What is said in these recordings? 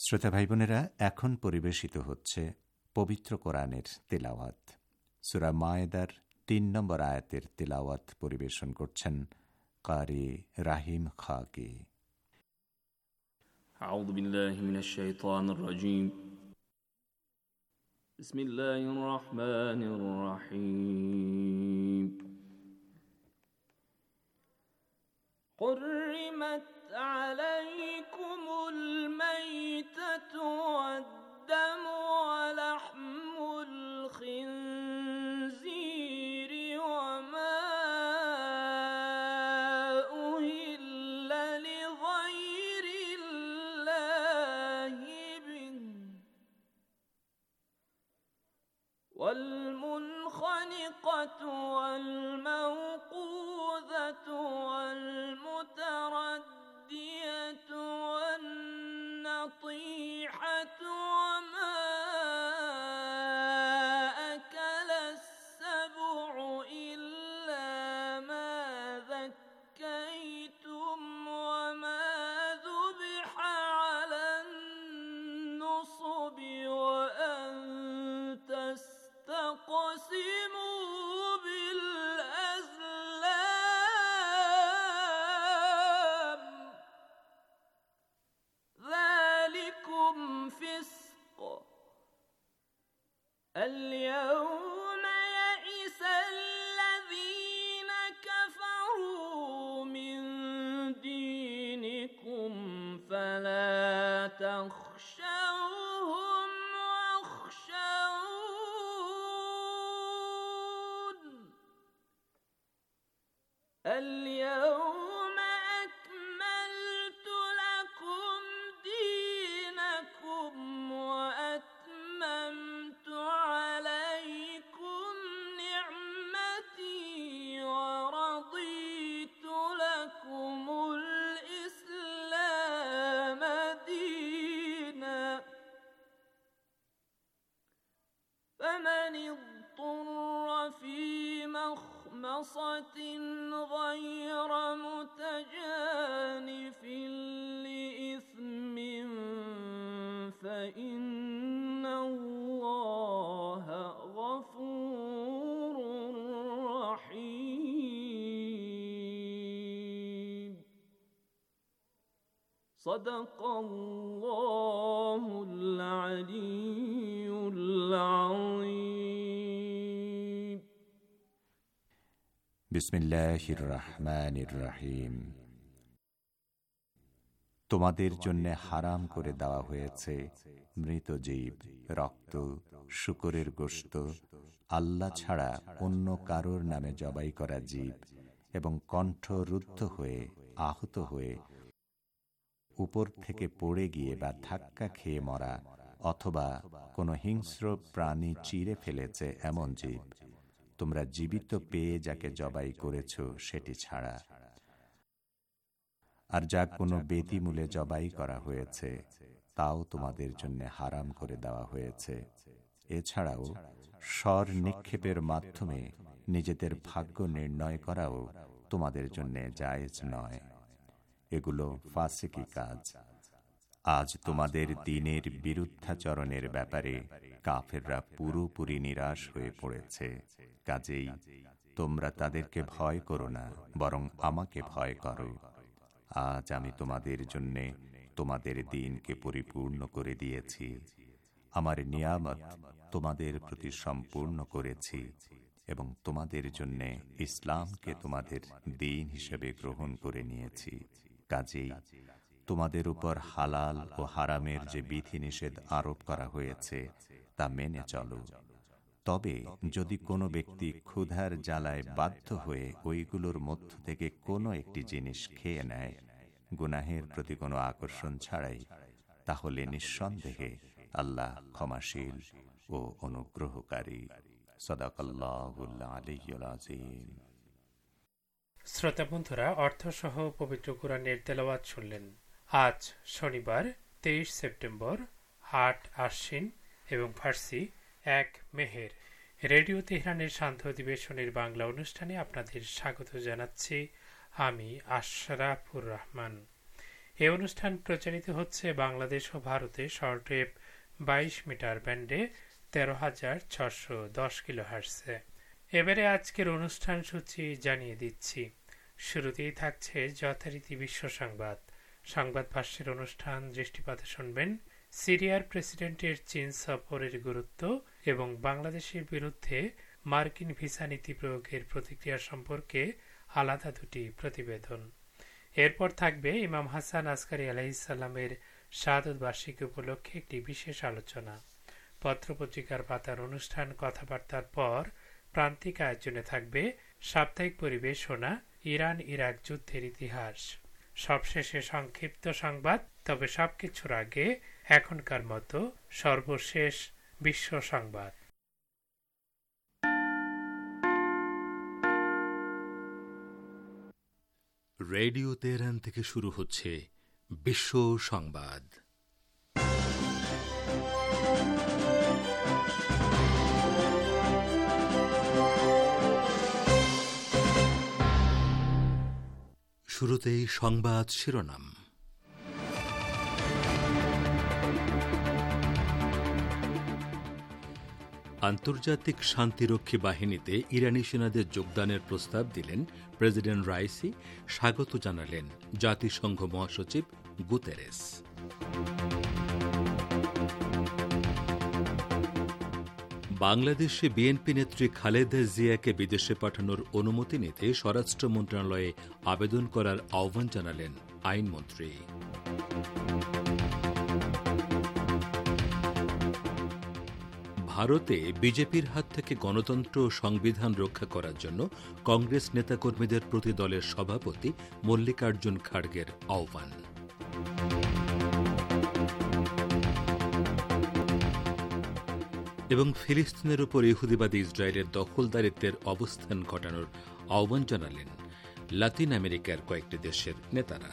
শ্রোতা ভাই বোনেরা, এখন পরিবেশিত হচ্ছে পবিত্র কোরআনের তিলাওয়াত। সূরা মায়েদার ৩ নম্বর আয়াতের তিলাওয়াত পরিবেশন করছেন কারি রাহিম খাকি। আউযু বিল্লাহি মিনাশ শাইতানির রাজীম। বিসমিল্লাহির রহমানির রহিম। حرمت عليكم الميتة والدم ولحم الخنزير وما أهل لغير الله به والمنخنقة والموقوذة والمتردية والنطيحة وما أكل السبع إلا ما ذكيتم وما ذبح على النصب وأن تستقسموا بالأزلام ذلكم فسق. اليوم يئس الذين كفروا من دينكم فلا تخشوهم واخشون. اليوم أكملت لكم دينكم وأتممت عليكم نعمتي ورضيت لكم الإسلام دينا. فمن اضطر في مخمصة غير متجانف لإثم فإن الله غفور رحيم. صدق الله العلي العظيم. বিসমিল্লাহির রহমানির রহিম। তোমাদের জন্য হারাম করে দেওয়া হয়েছে মৃত জীব, রক্ত, শূকরের গোশত, আল্লাহ ছাড়া অন্য কারোর নামে জবাই করা জীব এবং কণ্ঠ রুদ্ধ হয়ে, আহত হয়ে, উপর থেকে পড়ে গিয়ে বা ধাক্কা খেয়ে মরা অথবা কোনো হিংস্র প্রাণী চিরে ফেলেছে এমন জীব, তোমরা জীবিত পেয়ে যাকে জবাই করেছ সেটি ছাড়া। আর যা কোনো বেদিমূলে জবাই করা হয়েছে তাও তোমাদের জন্য হারাম করে দেওয়া হয়েছে। এছাড়াও স্বর নিক্ষেপের মাধ্যমে নিজেদের ভাগ্য নির্ণয় করাও তোমাদের জন্য জায়েজ নয়। এগুলো ফাসিকি কাজ। আজ তোমাদের দ্বীনের বিরুদ্ধাচরণের ব্যাপারে কাফেররা পুরোপুরি নিরাশ হয়ে পড়েছে। কাজেই তোমরা তাদেরকে ভয় করো না, বরং আমাকে ভয় করো। আজ আমি তোমাদের জন্যে তোমাদের দ্বীনকে পরিপূর্ণ করে দিয়েছি, আমার নিয়ামত তোমাদের প্রতি সম্পূর্ণ করেছি এবং তোমাদের জন্যে ইসলামকে তোমাদের দ্বীন হিসেবে গ্রহণ করে নিয়েছি। কাজেই তোমাদের উপর হালাল ও হারামের যে বিধিনিষেধ আরোপ করা হয়েছে তা মেনে চলো। তবে যদি কোনো ব্যক্তি ক্ষুধার জ্বালায় বাধ্য হয়ে ওইগুলোর মধ্য থেকে কোনো একটি জিনিস খেয়ে নেয় গুনাহের প্রতি কোনো আকর্ষণ ছাড়াই, তাহলে নিঃসন্দেহে আল্লাহ ক্ষমাশীল ও অনুগ্রহকারী। সাদাকাল্লাহুল আলিয়্যুল আযীম। শ্রোতা বন্ধুরা, অর্থসহ পবিত্র কোরআনের তেলাওয়াত শুনলেন। আজ শনিবার 23 সেপ্টেম্বর, 8 আশ্বিন এবং ফার্সি 1 মেহের। রেডিও তেহরানের শান্ত অধিবেশনের বাংলা অনুষ্ঠানে আপনাদের স্বাগত জানাচ্ছি আমি আশরাফুর রহমান। এ অনুষ্ঠান প্রচারিত হচ্ছে বাংলাদেশ ও ভারতে শর্টওয়েভ 22 মিটার ব্যান্ডে 13,610 কিলোহার্টজে। এবারে আজকের অনুষ্ঠান সূচি জানিয়ে দিচ্ছি। শুরুতেই থাকছে যথারীতি বিশ্ব সংবাদ। সংবাদ ভাষ্যের অনুষ্ঠান দৃষ্টিপাতে শুনবেন সিরিয়ার প্রেসিডেন্টের চীন সফরের গুরুত্ব এবং বাংলাদেশের বিরুদ্ধে মার্কিন ভিসা নীতি প্রয়োগের প্রতিক্রিয়া সম্পর্কে আলাদা দুটি প্রতিবেদন। এরপর থাকবে ইমাম হাসান আসকারী আলাইহিসসালামের শাহাদত বার্ষিকী উপলক্ষে একটি বিশেষ আলোচনা। পত্রপত্রিকার পাতার অনুষ্ঠান কথাবার্তার পর প্রান্তিক আয়োজনে থাকবে সাপ্তাহিক পরিবেশনা ইরান ইরাক যুদ্ধের ইতিহাস। সবশেষে সংক্ষিপ্ত সংবাদ। তবে সবকিছুর আগে এখনকার মতো সর্বশেষ বিশ্ব সংবাদ। রেডিও তেহরান থেকে শুরু হচ্ছে বিশ্ব সংবাদ। শুরুতেই সংবাদ শিরোনাম। আন্তর্জাতিক শান্তিরক্ষী বাহিনীতে ইরানি সেনাদের যোগদানের প্রস্তাব দিলেন প্রেসিডেন্ট রাইসি, স্বাগত জানালেন জাতিসংঘ মহাসচিব গুতেরেস। বাংলাদেশে বিএনপি নেত্রী খালেদা জিয়াকে বিদেশে পাঠানোর অনুমতি নিতে স্বরাষ্ট্র মন্ত্রণালয়ে আবেদন করার আহ্বান জানালেন আইনমন্ত্রী। ভারতে বিজেপির হাত থেকে গণতন্ত্র ও সংবিধান রক্ষা করার জন্য কংগ্রেস নেতাকর্মীদের প্রতি দলের সভাপতি মল্লিকার্জুন খাড়গের আহ্বান। এবং ফিলিস্তিনের উপর ইহুদিবাদী ইসরায়েলের দখলদারিত্বের অবস্থান ঘটানোর আহ্বান জানালেন লাতিন আমেরিকার কয়েকটি দেশের নেতারা।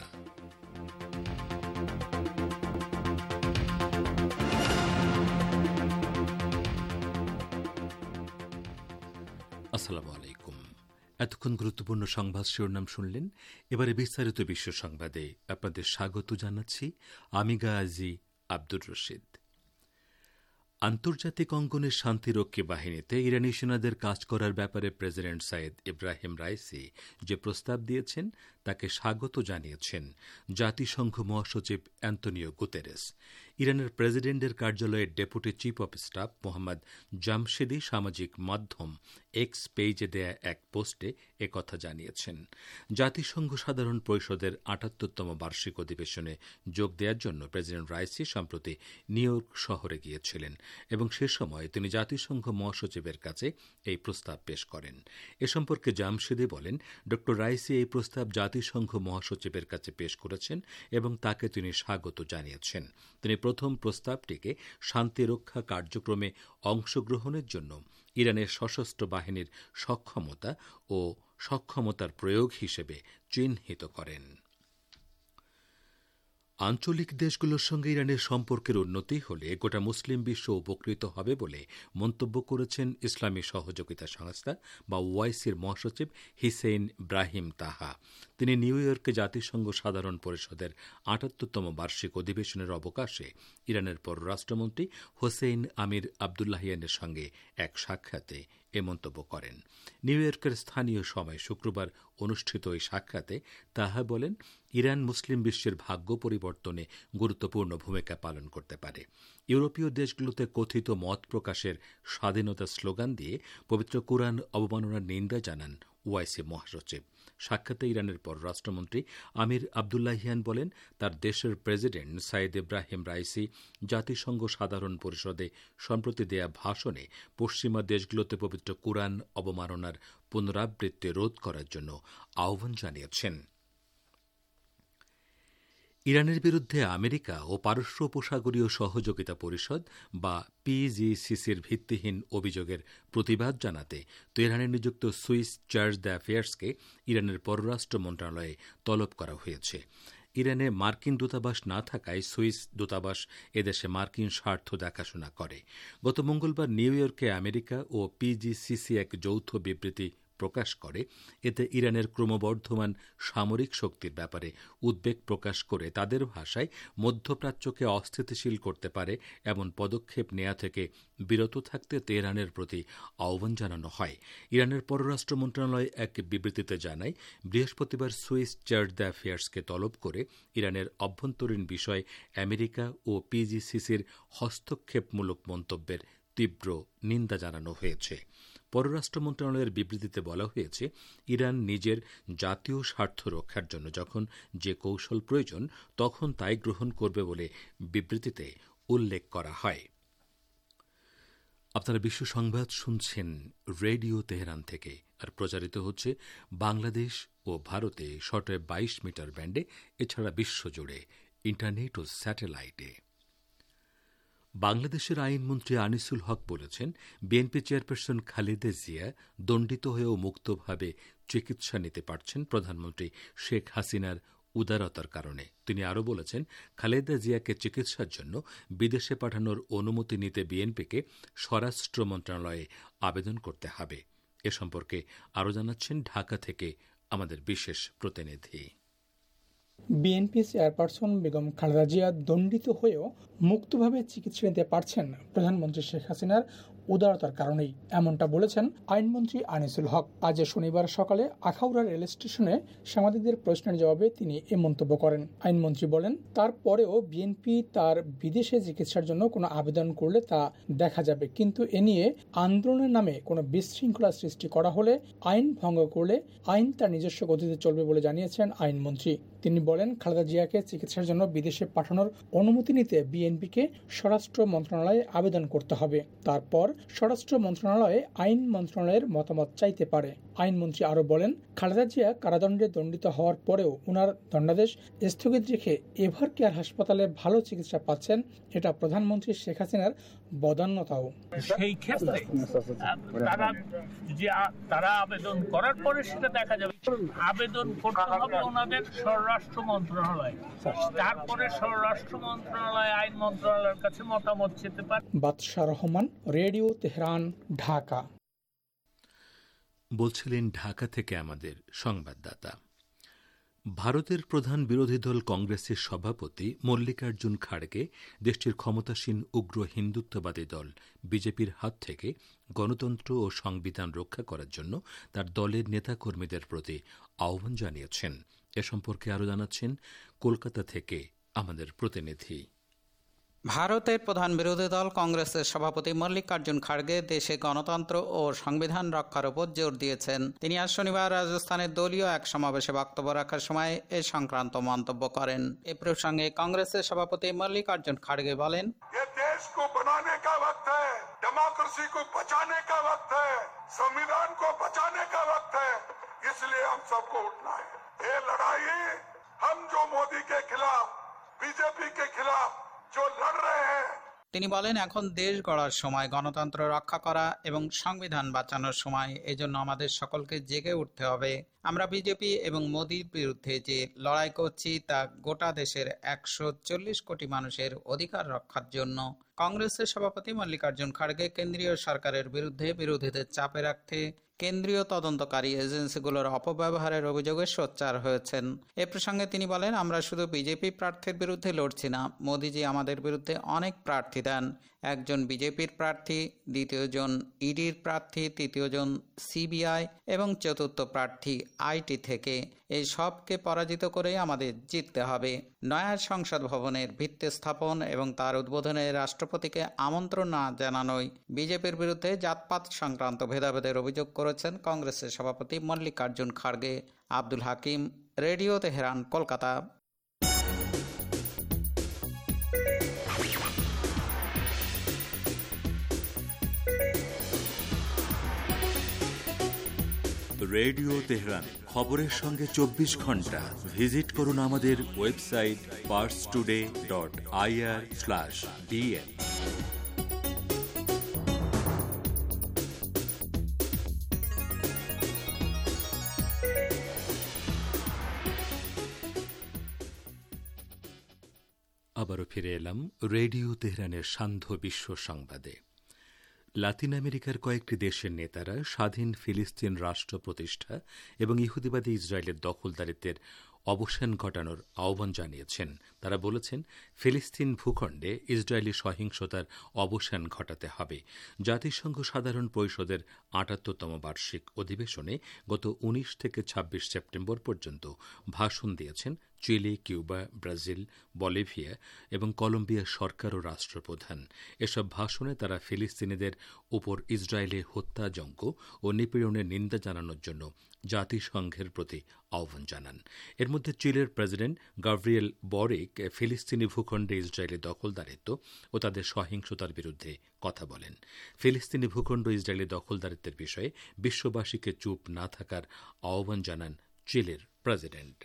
আসসালামু আলাইকুম। এতক্ষণ গুরুত্বপূর্ণ সংবাদ শিরোনাম শুনলেন। এবারে বিস্তারিত বিশ্ব সংবাদে আপনাদের স্বাগত জানাচ্ছি আমি গাজী আব্দুর রশিদ। আন্তর্জাতিক অঙ্গনের শান্তিরক্ষী বাহিনীতে ইরানি সেনাদের কাজ করার ব্যাপারে প্রেসিডেন্ট সাইদ ইব্রাহিম রাইসি যে প্রস্তাব দিয়েছেন তাকে স্বাগত জানিয়েছেন জাতিসংঘ মহাসচিব অ্যান্তনিও গুতেরেস। ইরানের প্রেসিডেন্টের কার্যালয়ের deputy chief of staff Mohammad Jamshidi সামাজিক মাধ্যম এক্স পেজে দেয়া এক পোস্টে একথা জানিয়েছেন। জাতিসংঘ সাধারণ পরিষদের ৭৮তম বার্ষিক অধিবেশনে যোগ দেওয়ার জন্য প্রেসিডেন্ট রাইসি সম্প্রতি নিউ ইয়র্ক শহরে গিয়েছিলেন এবং সে সময় তিনি জাতিসংঘ মহাসচিবের কাছে এই প্রস্তাব পেশ করেন। এ সম্পর্কে জামশেদি বলেন, ড রাইসি এই প্রস্তাব জাতিসংঘ মহাসচিবের কাছে পেশ করেছেন এবং তাকে তিনি স্বাগত জানিয়েছেন। তিনি প্রথম প্রস্তাবটিকে শান্তিরক্ষা কার্যক্রমে অংশগ্রহণের জন্য ইরানের সশস্ত্র বাহিনীর সক্ষমতা ও সক্ষমতার প্রয়োগ হিসেবে চিহ্নিত করেন। আঞ্চলিক দেশগুলোর সঙ্গে ইরানের সম্পর্কের উন্নতি হলে গোটা মুসলিম বিশ্ব উপকৃত হবে বলে মন্তব্য করেছেন ইসলামী সহযোগিতা সংস্থা বা ওআইসির মহাসচিব হিসেইন ব্রাহিম তাহা। তিনি নিউ ইয়র্কে জাতিসংঘ সাধারণ পরিষদের ৭৮তম বার্ষিক অধিবেশনের অবকাশে ইরানের পররাষ্ট্রমন্ত্রী হোসেইন আমির আবদুল্লাহিয়ানের সঙ্গে এক সাক্ষাতে এ মন্তব্য করেন। নিউ ইয়র্কের স্থানীয় সময় শুক্রবার অনুষ্ঠিত এই সাক্ষাতে তাহা বলেন, ইরান মুসলিম বিশ্বের ভাগ্য পরিবর্তনে গুরুত্বপূর্ণ ভূমিকা পালন করতে পারে। ইউরোপীয় দেশগুলোতে কথিত মত প্রকাশের স্বাধীনতার স্লোগান দিয়ে পবিত্র কুরআন অবমাননার নিন্দা জানান ওআইসি মহাসচিব। সাক্ষাতে ইরানের পররাষ্ট্রমন্ত্রী আমির আবদুল্লাহিয়ান বলেন, তার দেশের প্রেসিডেন্ট সাইদ ইব্রাহিম রাইসি জাতিসংঘ সাধারণ পরিষদে সম্প্রতি দেয়া ভাষণে পশ্চিমা দেশগুলোতে পবিত্র কুরআন অবমাননার পুনরাবৃত্তি রোধ করার জন্য আহ্বান জানিয়েছেন। ইরানের বিরুদ্ধে আমেরিকা ও পারস্য উপসাগরীয় সহযোগিতা পরিষদ বা পিজিসিসির ভিত্তিহীন অভিযোগের প্রতিবাদ জানাতে তেহরানে নিযুক্ত সুইস চার্জ দ্য-অ্যাফেয়ার্সকে ইরানের পররাষ্ট্র মন্ত্রণালয়ে তলব করা হয়েছে। ইরানে মার্কিন দূতাবাস না থাকায় সুইস দূতাবাস এদেশে মার্কিন স্বার্থ দেখাশোনা করে। গত মঙ্গলবার নিউ ইয়র্কে আমেরিকা ও পিজিসিসি এক যৌথ বিবৃতি প্রকাশ করে। এতে ইরানের ক্রমবর্ধমান সামরিক শক্তির ব্যাপারে উদ্বেগ প্রকাশ করে তাদের ভাষায় মধ্যপ্রাচ্যকে অস্থিতিশীল করতে পারে এমন পদক্ষেপ নেয়া থেকে বিরত থাকতে তেহরানের প্রতি আহ্বান জানানো হয়। ইরানের পররাষ্ট্র মন্ত্রণালয় এক বিবৃতিতে জানায়, বৃহস্পতিবার সুইস চার্জ দ্য অ্যাফেয়ার্সকে তলব করে ইরানের অভ্যন্তরীণ বিষয় আমেরিকা ও পিজিসিসির হস্তক্ষেপমূলক মন্তব্যের তীব্র নিন্দা জানানো হয়েছে। পররাষ্ট্র মন্ত্রণালয়ের বিবৃতিতে বলা হয়েছে, ইরান নিজের জাতীয় স্বার্থ রক্ষার জন্য যখন যে কৌশল প্রয়োজন তখন তাই গ্রহণ করবে বলে বিবৃতিতে উল্লেখ করা হয়। আপনারা বিশ্ব সংবাদ শুনছেন রেডিও তেহরান থেকে, আর প্রচারিত হচ্ছে বাংলাদেশ ও ভারতে শর্টওয়েভ 22 মিটার ব্যান্ডে, এছাড়া বিশ্বজুড়ে ইন্টারনেট ও স্যাটেলাইটে। বাংলাদেশের আইনমন্ত্রী আনিসুল হক বলেছেন, বিএনপি চেয়ারপারসন খালেদা জিয়া দণ্ডিত হয়েও মুক্তভাবে চিকিৎসা নিতে পারছেন প্রধানমন্ত্রী শেখ হাসিনার উদারতার কারণে। তিনি আরও বলেছেন, খালেদা জিয়াকে চিকিৎসার জন্য বিদেশে পাঠানোর অনুমতি নিতে বিএনপিকে স্বরাষ্ট্র মন্ত্রণালয়ে আবেদন করতে হবে। এ সম্পর্কে আরও জানাচ্ছেন ঢাকা থেকে আমাদের বিশেষ প্রতিনিধি। বিএনপি চেয়ারপারসন বেগম খালেদা জিয়া দণ্ডিত হয়েও মুক্তভাবে চিকিৎসা নিতে পারছেন প্রধানমন্ত্রী শেখ হাসিনার উদারতার কারণেই, এমনটা বলেছেন আইনমন্ত্রী আনিসুল হক। আজ শনিবার সকালে আখাউড়া রেল স্টেশনে সাংবাদিকদের প্রশ্নের জবাবে তিনি এ মন্তব্য করেন। আইনমন্ত্রী বলেন, তারপরেও বিএনপি তার বিদেশে চিকিৎসার জন্য কোনো আবেদন করলে তা দেখা যাবে, কিন্তু এ নিয়ে আন্দোলনের নামে কোনো বিশৃঙ্খলা সৃষ্টি করা হলে, আইন ভঙ্গ করলে আইন তার নিজস্ব গতিতে চলবে বলে জানিয়েছেন আইনমন্ত্রী। তিনি বলেন, খালেদা জিয়াকে চিকিৎসার জন্য বিদেশে পাঠানোর অনুমতি নিতে বিএনপিকে স্বরাষ্ট্র মন্ত্রণালয়ে আবেদন করতে হবে। তারপর স্বরাষ্ট্র মন্ত্রণালয়ে আইন মন্ত্রণালয়ের মতামত চাইতে পারে। আইনমন্ত্রী আরো বলেন, খালেদা জিয়া কারাদণ্ডে দণ্ডিত হওয়ার পরেও উনার দণ্ডাদেশ স্থগিত রেখে এভার কেয়ার হাসপাতালে ভালো চিকিৎসা পাচ্ছেন, এটা প্রধানমন্ত্রী শেখ হাসিনার বদান্যতাও। সেই ক্ষেত্রে তারা আবেদন করার পরে সেটা দেখা যাবে। আবেদন করতে হবে ওনাদের স্বরাষ্ট্র মন্ত্রণালয়, তারপরে স্বরাষ্ট্র মন্ত্রণালয় আইন মন্ত্রণালয়ের কাছে মতামত চেতে পারে। Badsha Rahman, radio Tehran, Dhaka. বলছিলেন ঢাকা থেকে আমাদের সংবাদদাতা। ভারতের প্রধান বিরোধী দল কংগ্রেসের সভাপতি মল্লিকার্জুন খাড়গে দেশটির ক্ষমতাসীন উগ্র হিন্দুত্ববাদী দল বিজেপির হাত থেকে গণতন্ত্র ও সংবিধান রক্ষা করার জন্য তার দলের নেতাকর্মীদের প্রতি আহ্বান জানিয়েছেন। এ সম্পর্কে আরও জানাচ্ছেন কলকাতা থেকে আমাদের প্রতিনিধি। ভারতের প্রধান বিরোধী দল কংগ্রেসের সভাপতি মল্লিকার্জুন খাড়গে দেশে গণতন্ত্র ও সংবিধান রক্ষার উপর জোর দিয়েছেন। তিনি আজ শনিবার রাজস্থানের দলীয় এক সমাবেশে বক্তব্য রাখার সময় এ সংক্রান্ত মন্তব্য করেন। এ প্রসঙ্গে কংগ্রেসের সভাপতি মল্লিকার্জুন খাড়গে বলেন, देश को बनाने का वक्त है, डेमोक्रेसी को बचाने का वक्त है, संविधान को बचाने का वक्त है, इसलिए हम सबको उठना है। ये लड़ाई हम जो मोदी के खिलाफ, बीजेपी के खिलाफ जो लड़ रहे हैं। তিনি বলেন, এখন দেশ গড়ার সময়, গণতন্ত্র রক্ষা করা এবং সংবিধান বাঁচানোর সময়। এজন্য আমাদের সকলকে জেগে উঠতে হবে। আমরা বিজেপি এবং মোদির বিরুদ্ধে যে লড়াই করছি তা গোটা দেশের 140 কোটি মানুষের অধিকার রক্ষার জন্য। কংগ্রেসের সভাপতি মল্লিকার্জুন খাড়গে কেন্দ্রীয় সরকারের বিরুদ্ধে বিরোধীদের চাপে রাখতে কেন্দ্রীয় তদন্তকারী এজেন্সিগুলোর অপব্যবহারের অভিযোগে সোচ্চার হয়েছেন। এ প্রসঙ্গে তিনি বলেন, আমরা শুধু বিজেপি প্রার্থীর বিরুদ্ধে লড়ছি না, মোদিজি আমাদের বিরুদ্ধে অনেক প্রার্থী দেন। একজন বিজেপির প্রার্থী, দ্বিতীয়জন ইডির প্রার্থী, তৃতীয়জন সিবিআই এবং চতুর্থ প্রার্থী আইটি থেকে। এই সবকে পরাজিত করে আমাদের জিততে হবে। নয়া সংসদ ভবনের ভিত্তি স্থাপন এবং তার উদ্বোধনে রাষ্ট্রপতিকে আমন্ত্রণ না জানানোই বিজেপির বিরুদ্ধে জাতপাত সংক্রান্ত ভেদাভেদের অভিযোগ করেছেন কংগ্রেসের সভাপতি মল্লিকার্জুন খাড়গে। Abdul Hakim, radio Tehran, Kolkata. Radio Tehran, খবরের সঙ্গে 24 ঘন্টা। ভিজিট করুন আমাদের ওয়েবসাইট parstoday.ir/dn। আবারও ফিরে এলাম রেডিও তেহরানের সান্ধ্য বিশ্ব সংবাদে। লাতিন আমেরিকার কয়েকটি দেশের নেতারা স্বাধীন ফিলিস্তিন রাষ্ট্র প্রতিষ্ঠা এবং ইহুদিবাদী ইসরায়েলের দখলদারিত্বের অবসান ঘটানোর আহ্বান জানিয়েছেন। তারা বলেছেন, ফিলিস্তিন ভূখণ্ডে ইসরায়েলি সহিংসতার অবসান ঘটাতে হবে। জাতিসংঘ সাধারণ পরিষদের ৭৮তম বার্ষিক অধিবেশনে গত ১৯ থেকে ২৬ সেপ্টেম্বর পর্যন্ত ভাষণ দিয়েছেন চিলি, কিউবা, ব্রাজিল, বলিভিয়া এবং কলম্বিয়ার সরকার ও রাষ্ট্রপ্রধান। এসব ভাষণে তারা ফিলিস্তিনিদের উপর ইসরায়েলে হত্যাযজ্ঞ ও নিপীড়নের নিন্দা জানানোর জন্য জাতিসংঘের প্রতি আহ্বান জানান। এর মধ্যে চিলের প্রেসিডেন্ট গাব্রিয়েল বরিক ফিলিস্তিনি ভূখণ্ডে ইসরায়েলি দখলদারিত্ব ও তাদের সহিংসতার বিরুদ্ধে কথা বলেন। ফিলিস্তিনি ভূখণ্ড ইসরায়েলি দখলদারিত্বের বিষয়ে বিশ্ববাসীকে চুপ না থাকার আহ্বান জানান চিলের প্রেসিডেন্ট।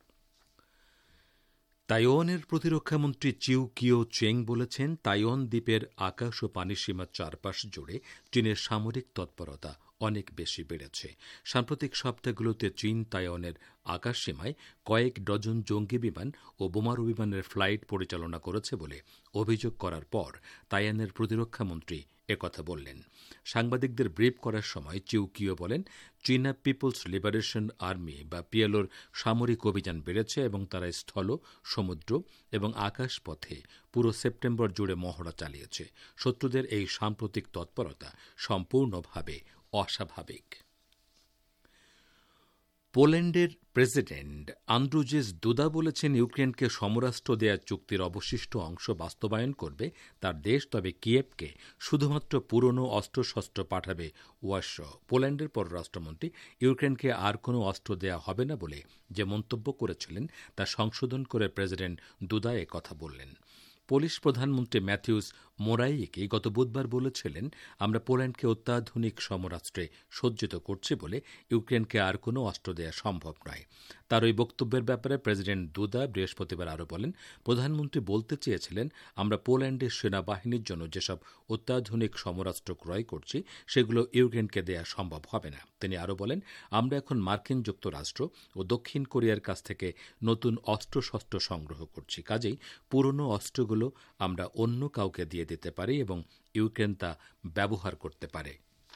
তাইওয়ানের প্রতিরক্ষামন্ত্রী চিউ কিও চেং বলেছেন, তাইওয়ান দ্বীপের আকাশ ও পানিসীমার চারপাশ জুড়ে চীনের সামরিক তৎপরতা অনেক বেশি বেড়েছে। সাম্প্রতিক সপ্তাহগুলোতে চীন তাইওয়ানের আকাশসীমায় কয়েক ডজন জঙ্গি বিমান ও বোমারু বিমানের ফ্লাইট পরিচালনা করেছে বলে অভিযোগ করার পর তাইওয়ানের প্রতিরক্ষামন্ত্রী একথা বললেন। সাংবাদিকদের ব্রিফ করার সময় চিউ কিও বলেন, চীনা পিপলস লিবারেশন আর্মি বা পিএলওর সামরিক অভিযান বেড়েছে এবং তারা স্থল, সমুদ্র এবং আকাশ পথে পুরো সেপ্টেম্বর জুড়ে মহড়া চালিয়েছে। শত্রুদের এই সাম্প্রতিক তৎপরতা সম্পূর্ণভাবে অস্বাভাবিক। পোল্যান্ডের প্রেসিডেন্ট আন্দ্রুজেস দুদা বলেছেন, ইউক্রেনকে সমরাস্ত্র দেওয়ার চুক্তির অবশিষ্ট অংশ বাস্তবায়ন করবে তার দেশ, তবে কিয়েভকে শুধুমাত্র পুরনো অস্ত্রশস্ত্র পাঠাবে ওয়ার্সো। পোল্যান্ডের পররাষ্ট্রমন্ত্রী ইউক্রেনকে আর কোনো অস্ত্র দেওয়া হবে না বলে যে মন্তব্য করেছিলেন তা সংশোধন করে প্রেসিডেন্ট দুদা কথা বললেন। পোলিশ প্রধানমন্ত্রী ম্যাথিউস মোরাইয়েকি গত বুধবার বলেছিলেন, আমরা পোল্যান্ডকে অত্যাধুনিক সমরাস্ত্রে সজ্জিত করছি বলে ইউক্রেনকে আর কোনো অস্ত্র দেওয়া সম্ভব নয়। তার ওই বক্তব্যের ব্যাপারে প্রেসিডেন্ট দুদা বৃহস্পতিবার আরও বলেন, প্রধানমন্ত্রী বলতে চেয়েছিলেন, আমরা পোল্যান্ডের সেনাবাহিনীর জন্য যেসব অত্যাধুনিক সমরাস্ত্র ক্রয় করছি সেগুলো ইউক্রেনকে দেওয়া সম্ভব হবে না। তিনি আরও বলেন, আমরা এখন মার্কিন যুক্তরাষ্ট্র ও দক্ষিণ কোরিয়ার কাছ থেকে নতুন অস্ত্রশস্ত্র সংগ্রহ করছি। কাজেই পুরনো অস্ত্রগুলো আমরা অন্য কাউকে দিয়ে দিতে পারি এবং ইউক্রেন তা ব্যবহার করতে পারে।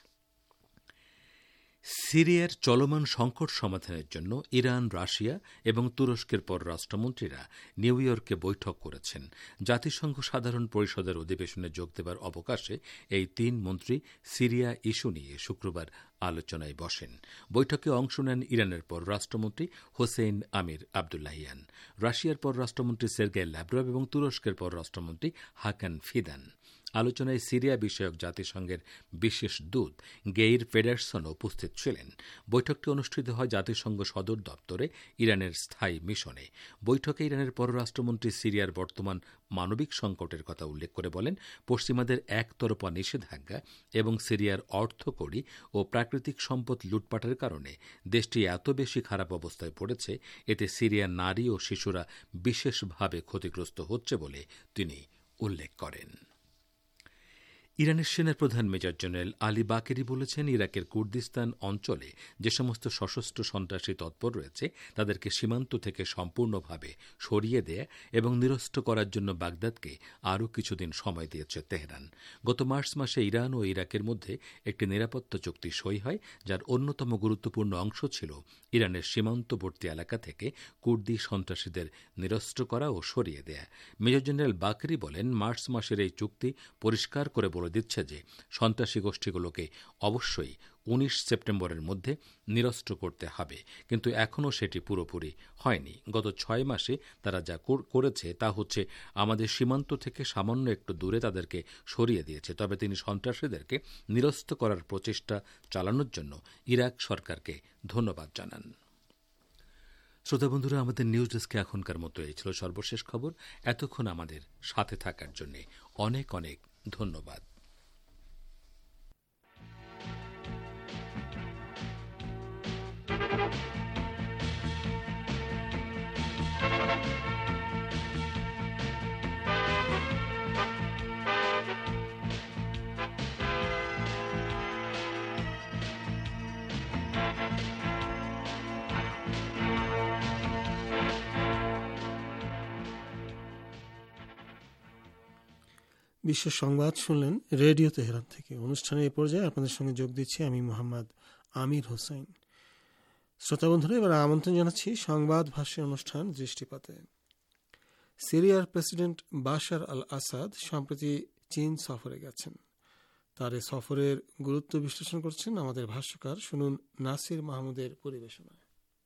সিরিয়ার চলমান সংকট সমাধানের জন্য ইরান, রাশিয়া এবং তুরস্কের পররাষ্ট্রমন্ত্রীরা নিউ ইয়র্কে বৈঠক করেছেন। জাতিসংঘ সাধারণ পরিষদের অধিবেশনে যোগ দেবার অবকাশে এই তিন মন্ত্রী সিরিয়া ইস্যু নিয়ে শুক্রবার আলোচনায় বসেন। বৈঠকে অংশ নেন ইরানের পররাষ্ট্রমন্ত্রী হোসেইন আমির আবদুল্লাহিয়ান, রাশিয়ার পররাষ্ট্রমন্ত্রী সের্গেই ল্যাভরভ এবং তুরস্কের পররাষ্ট্রমন্ত্রী হাকান ফিদান। আলোচনায় সিরিয়া বিষয়ক জাতিসংঘের বিশেষ দূত গেইর ফেডারসনও উপস্থিত ছিলেন। বৈঠকটি অনুষ্ঠিত হয় জাতিসংঘ সদর দপ্তরে ইরানের স্থায়ী মিশনে। বৈঠকে ইরানের পররাষ্ট্রমন্ত্রী সিরিয়ার বর্তমান মানবিক সংকটের কথা উল্লেখ করে বলেন, পশ্চিমাদের একতরফা নিষেধাজ্ঞা এবং সিরিয়ার অর্থকড়ি ও প্রাকৃতিক সম্পদ লুটপাটের কারণে দেশটি এত বেশি খারাপ অবস্থায় পড়েছে, এতে সিরিয়ার নারী ও শিশুরা বিশেষভাবে ক্ষতিগ্রস্ত হচ্ছে বলে তিনি উল্লেখ করেন। ইরানের সেনাপ্রধান মেজর জেনারেল আলী বাকেরি বলেছেন, ইরাকের কুর্দিস্তান অঞ্চলে যে সমস্ত সশস্ত্র সন্ত্রাসী তৎপর রয়েছে তাদেরকে সীমান্ত থেকে সম্পূর্ণভাবে সরিয়ে দেয়া এবং নিরস্ত করার জন্য বাগদাদকে আরও কিছুদিন সময় দিয়েছে তেহরান। গত মার্চ মাসে ইরান ও ইরাকের মধ্যে একটি নিরাপত্তা চুক্তি সই হয়, যার অন্যতম গুরুত্বপূর্ণ অংশ ছিল ইরানের সীমান্তবর্তী এলাকা থেকে কুর্দি সন্ত্রাসীদের নিরস্ত্র করা ও সরিয়ে দেয়া। মেজর জেনারেল বাকেরি বলেন, মার্চ মাসের এই চুক্তি পরিষ্কার করে দিচ্ছে যে সন্ত্রাসী গোষ্ঠীগুলোকে অবশ্যই ১৯ সেপ্টেম্বরের মধ্যে নিরস্ত্র করতে হবে, কিন্তু এখনও সেটি পুরোপুরি হয়নি। গত ৬ মাসে তারা যা করেছে তা হচ্ছে আমাদের সীমান্ত থেকে সামান্য একটু দূরে তাদেরকে সরিয়ে দিয়েছে। তবে তিনি সন্ত্রাসীদেরকে নিরস্ত্র করার প্রচেষ্টা চালানোর জন্য ইরাক সরকারকে ধন্যবাদ জানান। শ্রোতা বন্ধুরা, আমাদের নিউজ ডেস্কে এখনকার মতো এই ছিল সর্বশেষ খবর। এতক্ষণ আমাদের সাথে থাকার জন্য অনেক অনেক ধন্যবাদ। বিশ্ব সংবাদ শুনলেন রেডিও তেহরান থেকে। অনুষ্ঠানের এ পর্যায়ে আপনাদের সঙ্গে যোগ দিচ্ছি আমি মোহাম্মদ আমির হোসেন। শ্রোতা বন্ধুরা, এবার আমন্ত্রণ জানাচ্ছি সংবাদ ভাষ্যের অনুষ্ঠান দৃষ্টিপাতে। সিরিয়ার প্রেসিডেন্ট বাশার আল আসাদ সম্প্রতি চীন সফরে গেছেন। তার এ সফরের গুরুত্ব বিশ্লেষণ করছেন আমাদের ভাষ্যকার। শুনুন নাসির মাহমুদের পরিবেশনায়।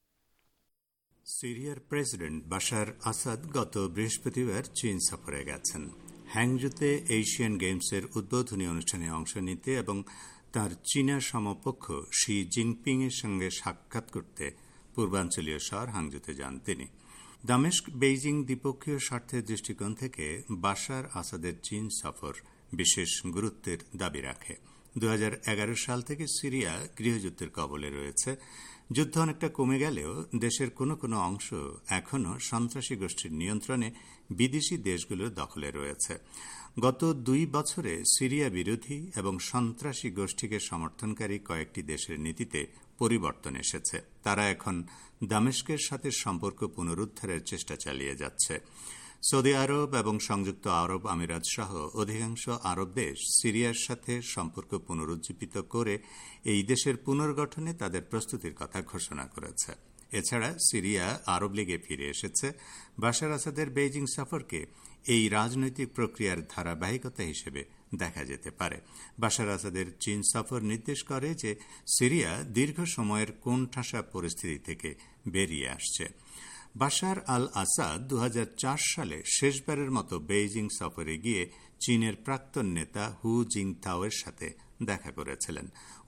সিরিয়ার প্রেসিডেন্ট বাশার আসাদ গত বৃহস্পতিবার চীন সফরে গেছেন। হ্যাংজুতে এশিয়ান গেমসের উদ্বোধনী অনুষ্ঠানে অংশ নিতে এবং তার চীনা সমকক্ষ শি জিনপিং এর সঙ্গে সাক্ষাৎ করতে পূর্বাঞ্চলীয় শহর হাংজুতে যান তিনি। দামেস্ক বেইজিং দ্বিপক্ষীয় স্বার্থের দৃষ্টিকোণ থেকে বাশার আসাদের চীন সফর বিশেষ গুরুত্বের দাবি রাখে। 2011 সাল থেকে সিরিয়া গৃহযুদ্ধের কবলে রয়েছে। যুদ্ধ অনেকটা কমে গেলেও দেশের কোনো কোনো অংশ এখনও সন্ত্রাসী গোষ্ঠীর নিয়ন্ত্রণে বিদেশি দেশগুলোর দখলে রয়েছে। গত 2 বছরে সিরিয়া বিরোধী এবং সন্ত্রাসী গোষ্ঠীকে সমর্থনকারী কয়েকটি দেশের নীতিতে পরিবর্তন এসেছে। তারা এখন দামেস্কের সাথে সম্পর্ক পুনরুদ্ধারের চেষ্টা চালিয়ে যাচ্ছে। সৌদি আরব এবং সংযুক্ত আরব আমিরাত সহ অধিকাংশ আরব দেশ সিরিয়ার সাথে সম্পর্ক পুনরুজ্জীবিত করে এই দেশের পুনর্গঠনে তাদের প্রস্তুতির কথা ঘোষণা করেছে। এছাড়া সিরিয়া আরব লীগে ফিরে এসেছে। বাশার আসাদের বেইজিং সফরকে এই রাজনৈতিক প্রক্রিয়ার ধারাবাহিকতা হিসেবে দেখা যেতে পারে। বাশার আসাদের চীন সফর নির্দেশ করে যে সিরিয়া দীর্ঘ সময়ের কোণঠাসা পরিস্থিতি থেকে বেরিয়ে আসছে। বাশার আল আসাদ 2004 সালে শেষবারের মতো বেইজিং সফরে গিয়ে চীনের প্রাক্তন নেতা হু জিনতাওয়ের সাথে দেখা করেছিলেন।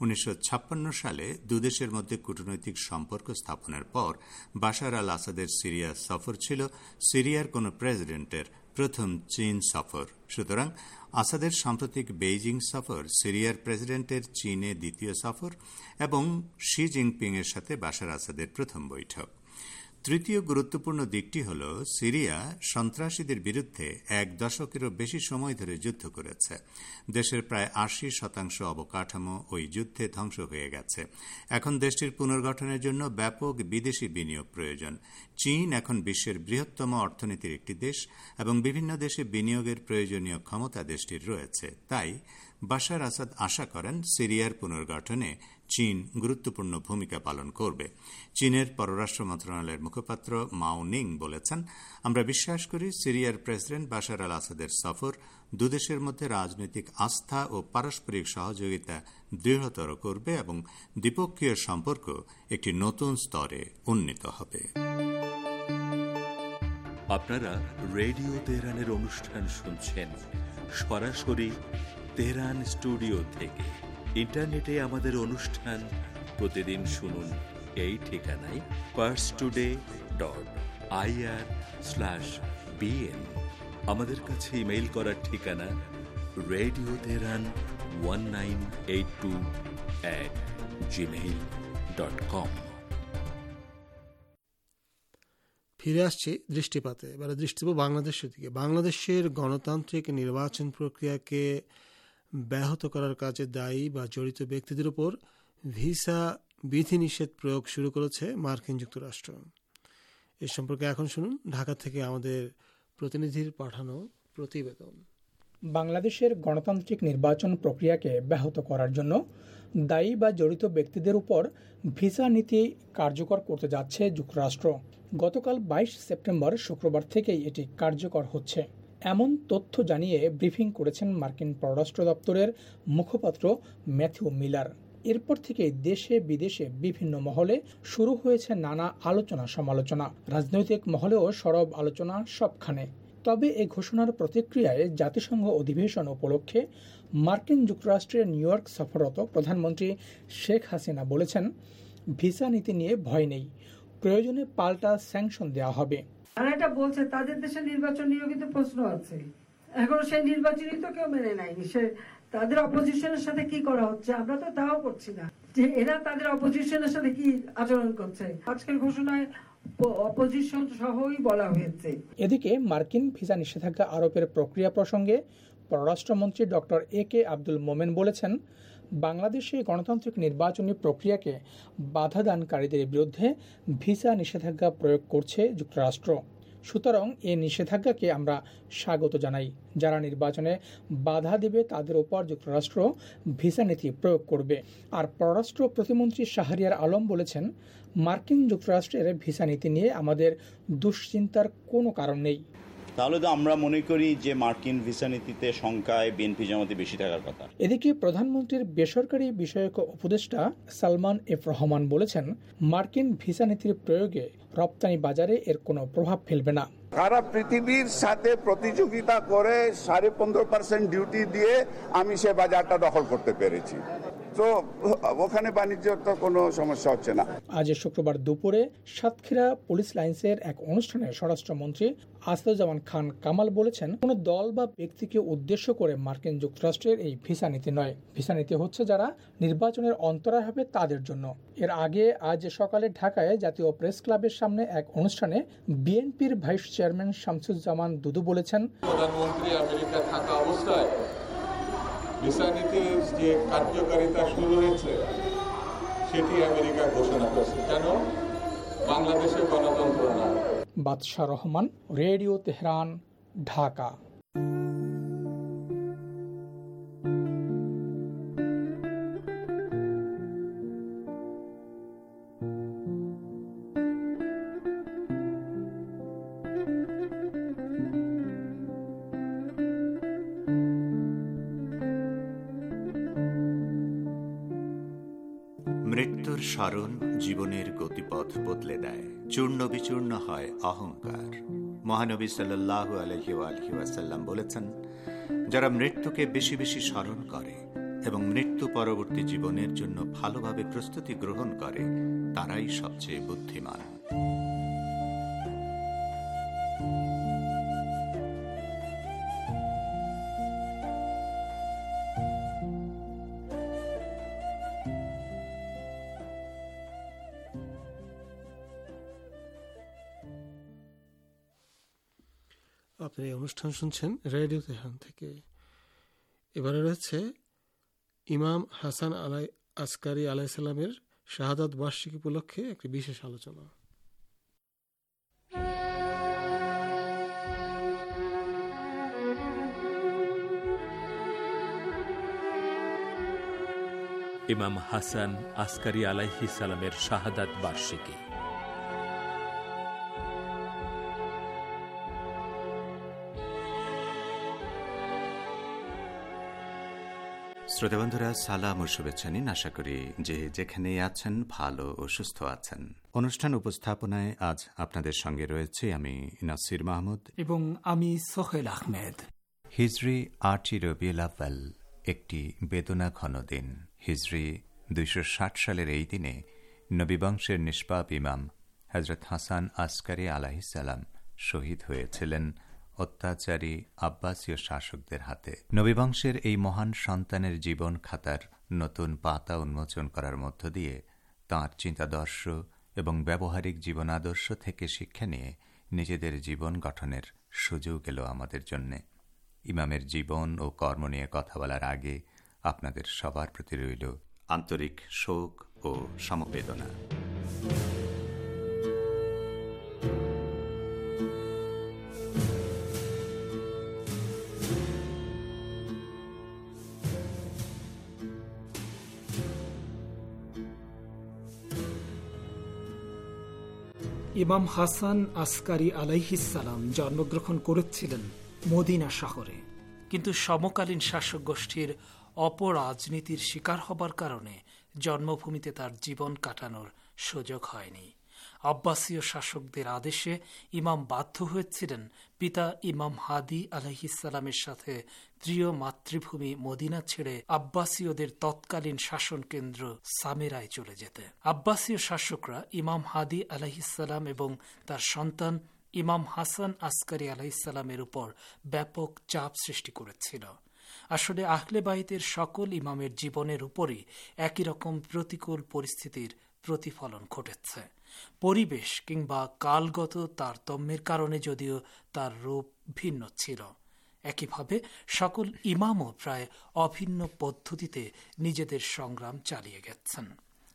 1956 সালে দুদেশের মধ্যে কূটনৈতিক সম্পর্ক স্থাপনের পর বাশার আল আসাদের সিরিয়া সফর ছিল সিরিয়ার কোন প্রেসিডেন্টের প্রথম চীন সফর। সুতরাং আসাদের সাম্প্রতিক বেইজিং সফর সিরিয়ার প্রেসিডেন্টের চীনে দ্বিতীয় সফর এবং শি জিনপিং এর সাথে বাশার আসাদের প্রথম বৈঠক। তৃতীয় গুরুত্বপূর্ণ দিকটি হল সিরিয়া সন্ত্রাসীদের বিরুদ্ধে 1 দশকেরও বেশি সময় ধরে যুদ্ধ করেছে। দেশের প্রায় 80% অবকাঠামো ওই যুদ্ধে ধ্বংস হয়ে গেছে। এখন দেশটির পুনর্গঠনের জন্য ব্যাপক বিদেশি বিনিয়োগ প্রয়োজন। চীন এখন বিশ্বের বৃহত্তম অর্থনীতির একটি দেশ এবং বিভিন্ন দেশে বিনিয়োগের প্রয়োজনীয় ক্ষমতা দেশটির রয়েছে। তাই বাশার আসাদ আশা করেন সিরিয়ার পুনর্গঠনে চীন গুরুত্বপূর্ণ ভূমিকা পালন করবে। চীনের পররাষ্ট্র মন্ত্রণালয়ের মুখপাত্র মাও নিং বলেছেন, আমরা বিশ্বাস করি সিরিয়ার প্রেসিডেন্ট বাশার আল আসাদের সফর দুদেশের মধ্যে রাজনৈতিক আস্থা ও পারস্পরিক সহযোগিতা দৃঢ়তর করবে এবং দ্বিপক্ষীয় সম্পর্ক একটি নতুন স্তরে উন্নীত হবে। আপনারা রেডিও তেহরানের অনুষ্ঠান শুনছেন সরাসরি তেহরান স্টুডিও থেকে। ইন্টারনেটে আমাদের অনুষ্ঠান প্রতিদিন শুনুন এই ঠিকানায় parstoday.ir/bn। আমাদের কাছে ইমেইল করার ঠিকানা রেডিও তেহরান 1982@gmail.com। ফিরে আসছি দৃষ্টিপাতে। এবারে দৃষ্টি দেব বাংলাদেশের দিকে। বাংলাদেশের গণতান্ত্রিক নির্বাচন প্রক্রিয়াকে ব্যাহত করার কাজে দায়ী বা জড়িত ব্যক্তিদের উপর ভিসা বিধিনিষেধ প্রয়োগ শুরু করেছে মার্কিন যুক্তরাষ্ট্র। এ সম্পর্কে এখন শুনুন ঢাকা থেকে আমাদের প্রতিনিধির পাঠানো প্রতিবেদন। বাংলাদেশের গণতান্ত্রিক নির্বাচন প্রক্রিয়াকে ব্যাহত করার জন্য দায়ী বা জড়িত ব্যক্তিদের উপর ভিসা নীতি কার্যকর করতে যাচ্ছে যুক্তরাষ্ট্র। গতকাল 22 সেপ্টেম্বর শুক্রবার থেকেই এটি কার্যকর হচ্ছে, এমন তথ্য জানিয়ে ব্রিফিং করেছেন মার্কিন পররাষ্ট্র দপ্তরের মুখপাত্র ম্যাথিউ মিলার। এরপর থেকে দেশে বিদেশে বিভিন্ন মহলে শুরু হয়েছে নানা আলোচনা সমালোচনা, রাজনৈতিক মহলেও সরব আলোচনা সবখানে। তবে এই ঘোষণার প্রতিক্রিয়ায় জাতিসংঘ অধিবেশন উপলক্ষে মার্কিন যুক্তরাষ্ট্রের নিউ ইয়র্ক সফররত প্রধানমন্ত্রী শেখ হাসিনা বলেছেন, ভিসা নীতি নিয়ে ভয় নেই, প্রয়োজনে পাল্টা স্যাংশন দেওয়া হবে। আর এটা বলছে তাদের দেশে নির্বাচন নিয়েও কিন্তু প্রশ্ন আছে, এখনো সেই নির্বাচনই তো কেউ মেনে নেয়নি। সে তাদের অপোজিশনের সাথে কি করা হচ্ছে আমরা তো তাও করছি না, যে এরা তাদের অপোজিশনের সাথে কি আচরণ করছে। আজকের ঘোষণায় অপোজিশন সহই বলা হয়েছে। এদিকে মার্কিন ভিসা নিষেধাজ্ঞা আরোপের প্রক্রিয়া প্রসঙ্গে পররাষ্ট্রমন্ত্রী ডক্টর এ.কে. আব্দুল মোমেন বলেছেন, বাংলাদেশে গণতান্ত্রিক নির্বাচনী প্রক্রিয়াকে বাধা দানকারীদের বিরুদ্ধে ভিসা নিষেধাজ্ঞা প্রয়োগ করছে যুক্তরাষ্ট্র। সুতরাং এই নিষেধাজ্ঞাকে আমরা স্বাগত জানাই। যারা নির্বাচনে বাধা দেবে তাদের উপর যুক্তরাষ্ট্র ভিসা নীতি প্রয়োগ করবে। আর পররাষ্ট্র প্রতিমন্ত্রী শাহরিয়ার আলম বলেছেন, মার্কিন যুক্তরাষ্ট্রের ভিসা নীতি নিয়ে আমাদের দুশ্চিন্তার কোনো কারণ নেই। তাহলে তো আমরা মনে করি যে মার্কিন ভিসা নীতিতে সংখ্যায় বিএনপি জামাতে বেশি থাকার কথা। এদিকে প্রধানমন্ত্রীর বেসরকারি বিষয়ক উপদেষ্টা সালমান এফ রহমান বলেছেন, মার্কিন ভিসা নীতির প্রয়োগে রপ্তানি বাজারে এর কোনো প্রভাব ফেলবে না। সারা পৃথিবীর সাথে প্রতিযোগিতা করে 15.5% ডিউটি দিয়ে আমি সে বাজারটা দখল করতে পেরেছি, তো ওখানে বাণিজ্যের তো কোনো সমস্যা হচ্ছে না। আজ শুক্রবার দুপুরে সাতক্ষীরা পুলিশ লাইন্সের এক অনুষ্ঠানে স্বরাষ্ট্রমন্ত্রী আসাদুজ্জামান খান কামাল বলেছেন, কোনো দল বা ব্যক্তিকে উদ্দেশ্য করে মার্কিন যুক্তরাষ্ট্রের এই ভিসা নীতি নয়। ভিসা নীতি হচ্ছে যারা নির্বাচনের অন্তরায় হবে তাদের জন্য। এর আগে আজ সকালে ঢাকায় জাতীয় প্রেস ক্লাবের সামনে এক অনুষ্ঠানে বিএনপির ভাইস চেয়ারম্যান শামসুজ্জামান দুদু বলেছেন, প্রধানমন্ত্রী আমেরিকা থাকা অবস্থায় ভিসা নীতির যে কার্যকারিতা শুরু হয়েছে সেটি আমেরিকা ঘোষণা করেছে। কেন? বাংলাদেশে গণতন্ত্র না। বাদশাহ রহমান, রেডিও তেহরান, ঢাকা। মৃত্যুর স্মরণ জীবনের গতিপথ বদলে দেয়, চূর্ণ বিচূর্ণ হয় অহংকার। মহানবী সাল্লাল্লাহু আলাইহি ওয়াসাল্লাম বলেছেন, যারা মৃত্যুকে বেশি বেশি স্মরণ করে এবং মৃত্যু পরবর্তী জীবনের জন্য ভালোভাবে প্রস্তুতি গ্রহণ করে তারাই সবচেয়ে বুদ্ধিমান। আপনি এই অনুষ্ঠান শুনছেন রেডিও তেহরান থেকে। এবারে রয়েছে ইমাম হাসান আসকারী আলাইহিসসালামের শাহাদাত বার্ষিকী উপলক্ষে একটি বিশেষ আলোচনা। ইমাম হাসান আসকারী আলাইহিসসালামের শাহাদাত বার্ষিকী। শ্রোতাবন্ধুরা, সালাম ও শুভেচ্ছা নিন। আশা করি যে যেখানেই আছেন ভালো ও সুস্থ আছেন। অনুষ্ঠান উপস্থাপনায় আজ আপনাদের সঙ্গে রয়েছে আমি নাসির মাহমুদ এবং আমি সোহেল আহমেদ। হিজরি ৮ই রবিউল আউয়াল একটি বেদনা ঘন দিন। হিজরি ২৬০ সালের এই দিনে নবীবংশের নিষ্পাপ ইমাম হযরত হাসান আসকারী আলাইহিসসালাম শহীদ হয়েছিলেন অত্যাচারী আব্বাসীয় শাসকদের হাতে। নবীবংশের এই মহান সন্তানের জীবন খাতার নতুন পাতা উন্মোচন করার মধ্য দিয়ে তাঁর চিন্তাদর্শ এবং ব্যবহারিক জীবনাদর্শ থেকে শিক্ষা নিয়ে নিজেদের জীবন গঠনের সুযোগ এলো আমাদের জন্যে। ইমামের জীবন ও কর্ম নিয়ে কথা বলার আগে আপনাদের সবার প্রতি রইল আন্তরিক শোক ও সমবেদনা। ইমাম হাসান আসকারী আলাইহিসসালাম জন্মগ্রহণ করেছিলেন মদিনা শহরে, কিন্তু সমকালীন শাসক গোষ্ঠীর অপরাজনীতির শিকার হবার কারণে জন্মভূমিতে তার জীবন কাটানোর সুযোগ হয়নি। আব্বাসীয় শাসকদের আদেশে ইমাম বাধ্য হয়েছিলেন পিতা ইমাম হাদি আলাইহিসসালামের সাথে প্রিয় মাতৃভূমি মদিনা ছেড়ে আব্বাসীয়দের তৎকালীন শাসন কেন্দ্র সামেরায় চলে যেতে। আব্বাসীয় শাসকরা ইমাম হাদি আলাইহিসসালাম এবং তার সন্তান ইমাম হাসান আসকারী আলাইহিসসালামের উপর ব্যাপক চাপ সৃষ্টি করেছিল। আসলে আহলে বাইতের সকল ইমামের জীবনের উপরই একই রকম প্রতিকূল পরিস্থিতির প্রতিফলন ঘটেছে। পরিবেশ কিংবা কালগত তারতম্যের কারণে যদিও তার রূপ ভিন্ন ছিল, একইভাবে সকল ইমামও প্রায় অভিন্ন পদ্ধতিতে নিজেদের সংগ্রাম চালিয়ে গেছেন।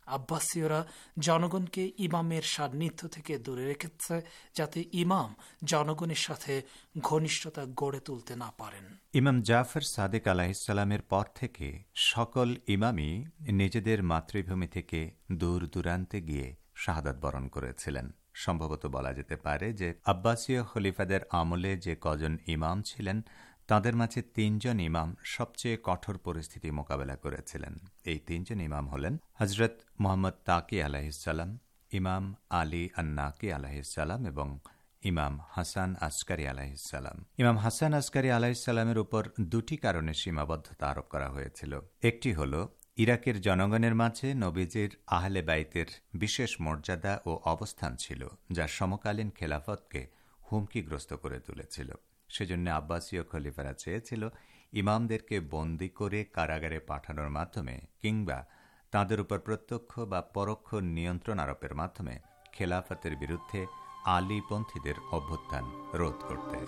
আব্বাসীয়রা জনগণকে ইমামের সান্নিধ্য থেকে দূরে রেখেছে, যাতে ইমাম জনগণের সাথে ঘনিষ্ঠতা গড়ে তুলতে না পারেন। ইমাম জাফর সাদেক আলাইহিসসালামের পর থেকে সকল ইমামই নিজেদের মাতৃভূমি থেকে দূর দূরান্তে গিয়ে শাহাদাত বরণ করেছিলেন। সম্ভবত বলা যেতে পারে যে আব্বাসীয় খলিফাদের আমলে যে কজন ইমাম ছিলেন তাদের মাঝে ৩ জন ইমাম সবচেয়ে কঠোর পরিস্থিতি মোকাবেলা করেছিলেন। এই ৩ জন ইমাম হলেন হজরত মোহাম্মদ তাকি আলাইহিসসালাম, ইমাম আলী আন্নাকি আলাইহিসসালাম এবং ইমাম হাসান আসকারি আলাইহিসসালাম। ইমাম হাসান আসকারি আলাইহিসসালামের উপর 2টি কারণে সীমাবদ্ধতা আরোপ করা হয়েছিল। একটি হল ইরাকের জনগণের মাঝে নবীজির আহলে বাইতের বিশেষ মর্যাদা ও অবস্থান ছিল, যা সমকালীন খেলাফতকে হুমকিগ্রস্ত করে তুলেছিল। সেজন্য আব্বাসীয় খলিফারা চেয়েছিল ইমামদেরকে বন্দী করে কারাগারে পাঠানোর মাধ্যমে কিংবা তাদের উপর প্রত্যক্ষ বা পরোক্ষ নিয়ন্ত্রণ আরোপের মাধ্যমে খেলাফতের বিরুদ্ধে আলীপন্থীদের অভ্যুত্থান রোধ করতে।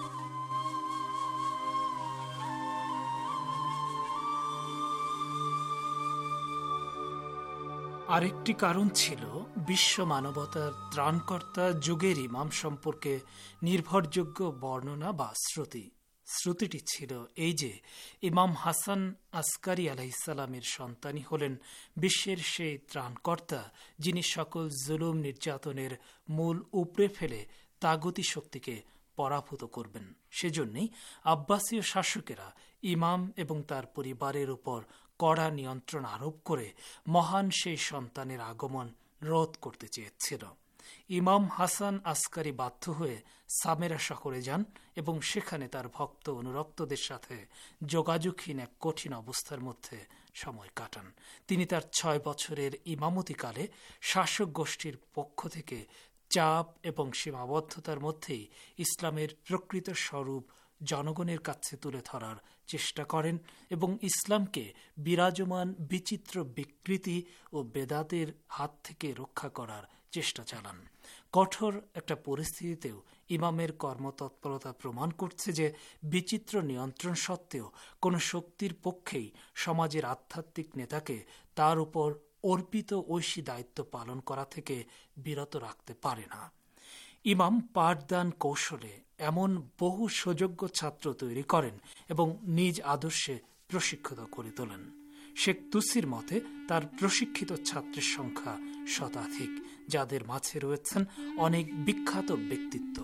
আরেকটি কারণ ছিল বিশ্ব মানবতার ত্রাণকর্তা যুগের ইমাম সম্পর্কে নির্ভরযোগ্য বর্ণনা বা শ্রুতি। শ্রুতিটি ছিল এই যে ইমাম হাসান আসকারি আলাইহিসসালামের সন্তানই হলেন বিশ্বের সেই ত্রাণকর্তা, যিনি সকল জুলুম নির্যাতনের মূল উপড়ে ফেলে তাগুতি শক্তিকে পরাভূত করবেন। সেজন্যই আব্বাসীয় শাসকেরা ইমাম এবং তার পরিবারের উপর কড়া নিয়ন্ত্রণ আরোপ করে মহান সেই সন্তানের আগমন রোধ করতে চেয়েছিল। ইমাম হাসান আসকারি বাধ্য হয়ে সামেরা শহরে যান এবং সেখানে তার ভক্ত অনুরক্তদের সাথে যোগাযোগহীন এক কঠিন অবস্থার মধ্যে সময় কাটান। তিনি তার 6 বছরের ইমামতিকালে শাসক গোষ্ঠীর পক্ষ থেকে চাপ এবং সীমাবদ্ধতার মধ্যেই ইসলামের প্রকৃত স্বরূপ জনগণের কাছে তুলে ধরার চেষ্টা করেন এবং ইসলামকে বিরাজমান বিচিত্র বিকৃতি ও বেদাতের হাত থেকে রক্ষা করার চেষ্টা চালান। কঠোর একটা পরিস্থিতিতেও ইমামের কর্মতৎপরতা প্রমাণ করছে যে বিচিত্র নিয়ন্ত্রণ সত্ত্বেও কোনো শক্তির পক্ষেই সমাজের আধ্যাত্মিক নেতাকে তার উপর অর্পিত ঐশী দায়িত্ব পালন করা থেকে বিরত রাখতে পারে না। ইমাম পাঠদান কৌশলে এমন বহু সুযোগ্য ছাত্র তৈরি করেন এবং নিজ আদর্শে প্রশিক্ষিত করে তোলেন। শেখ তুসির মতে তার প্রশিক্ষিত ছাত্রের সংখ্যা শতাধিক, যাদের মাঝে রয়েছেন অনেক বিখ্যাত ব্যক্তিত্ব।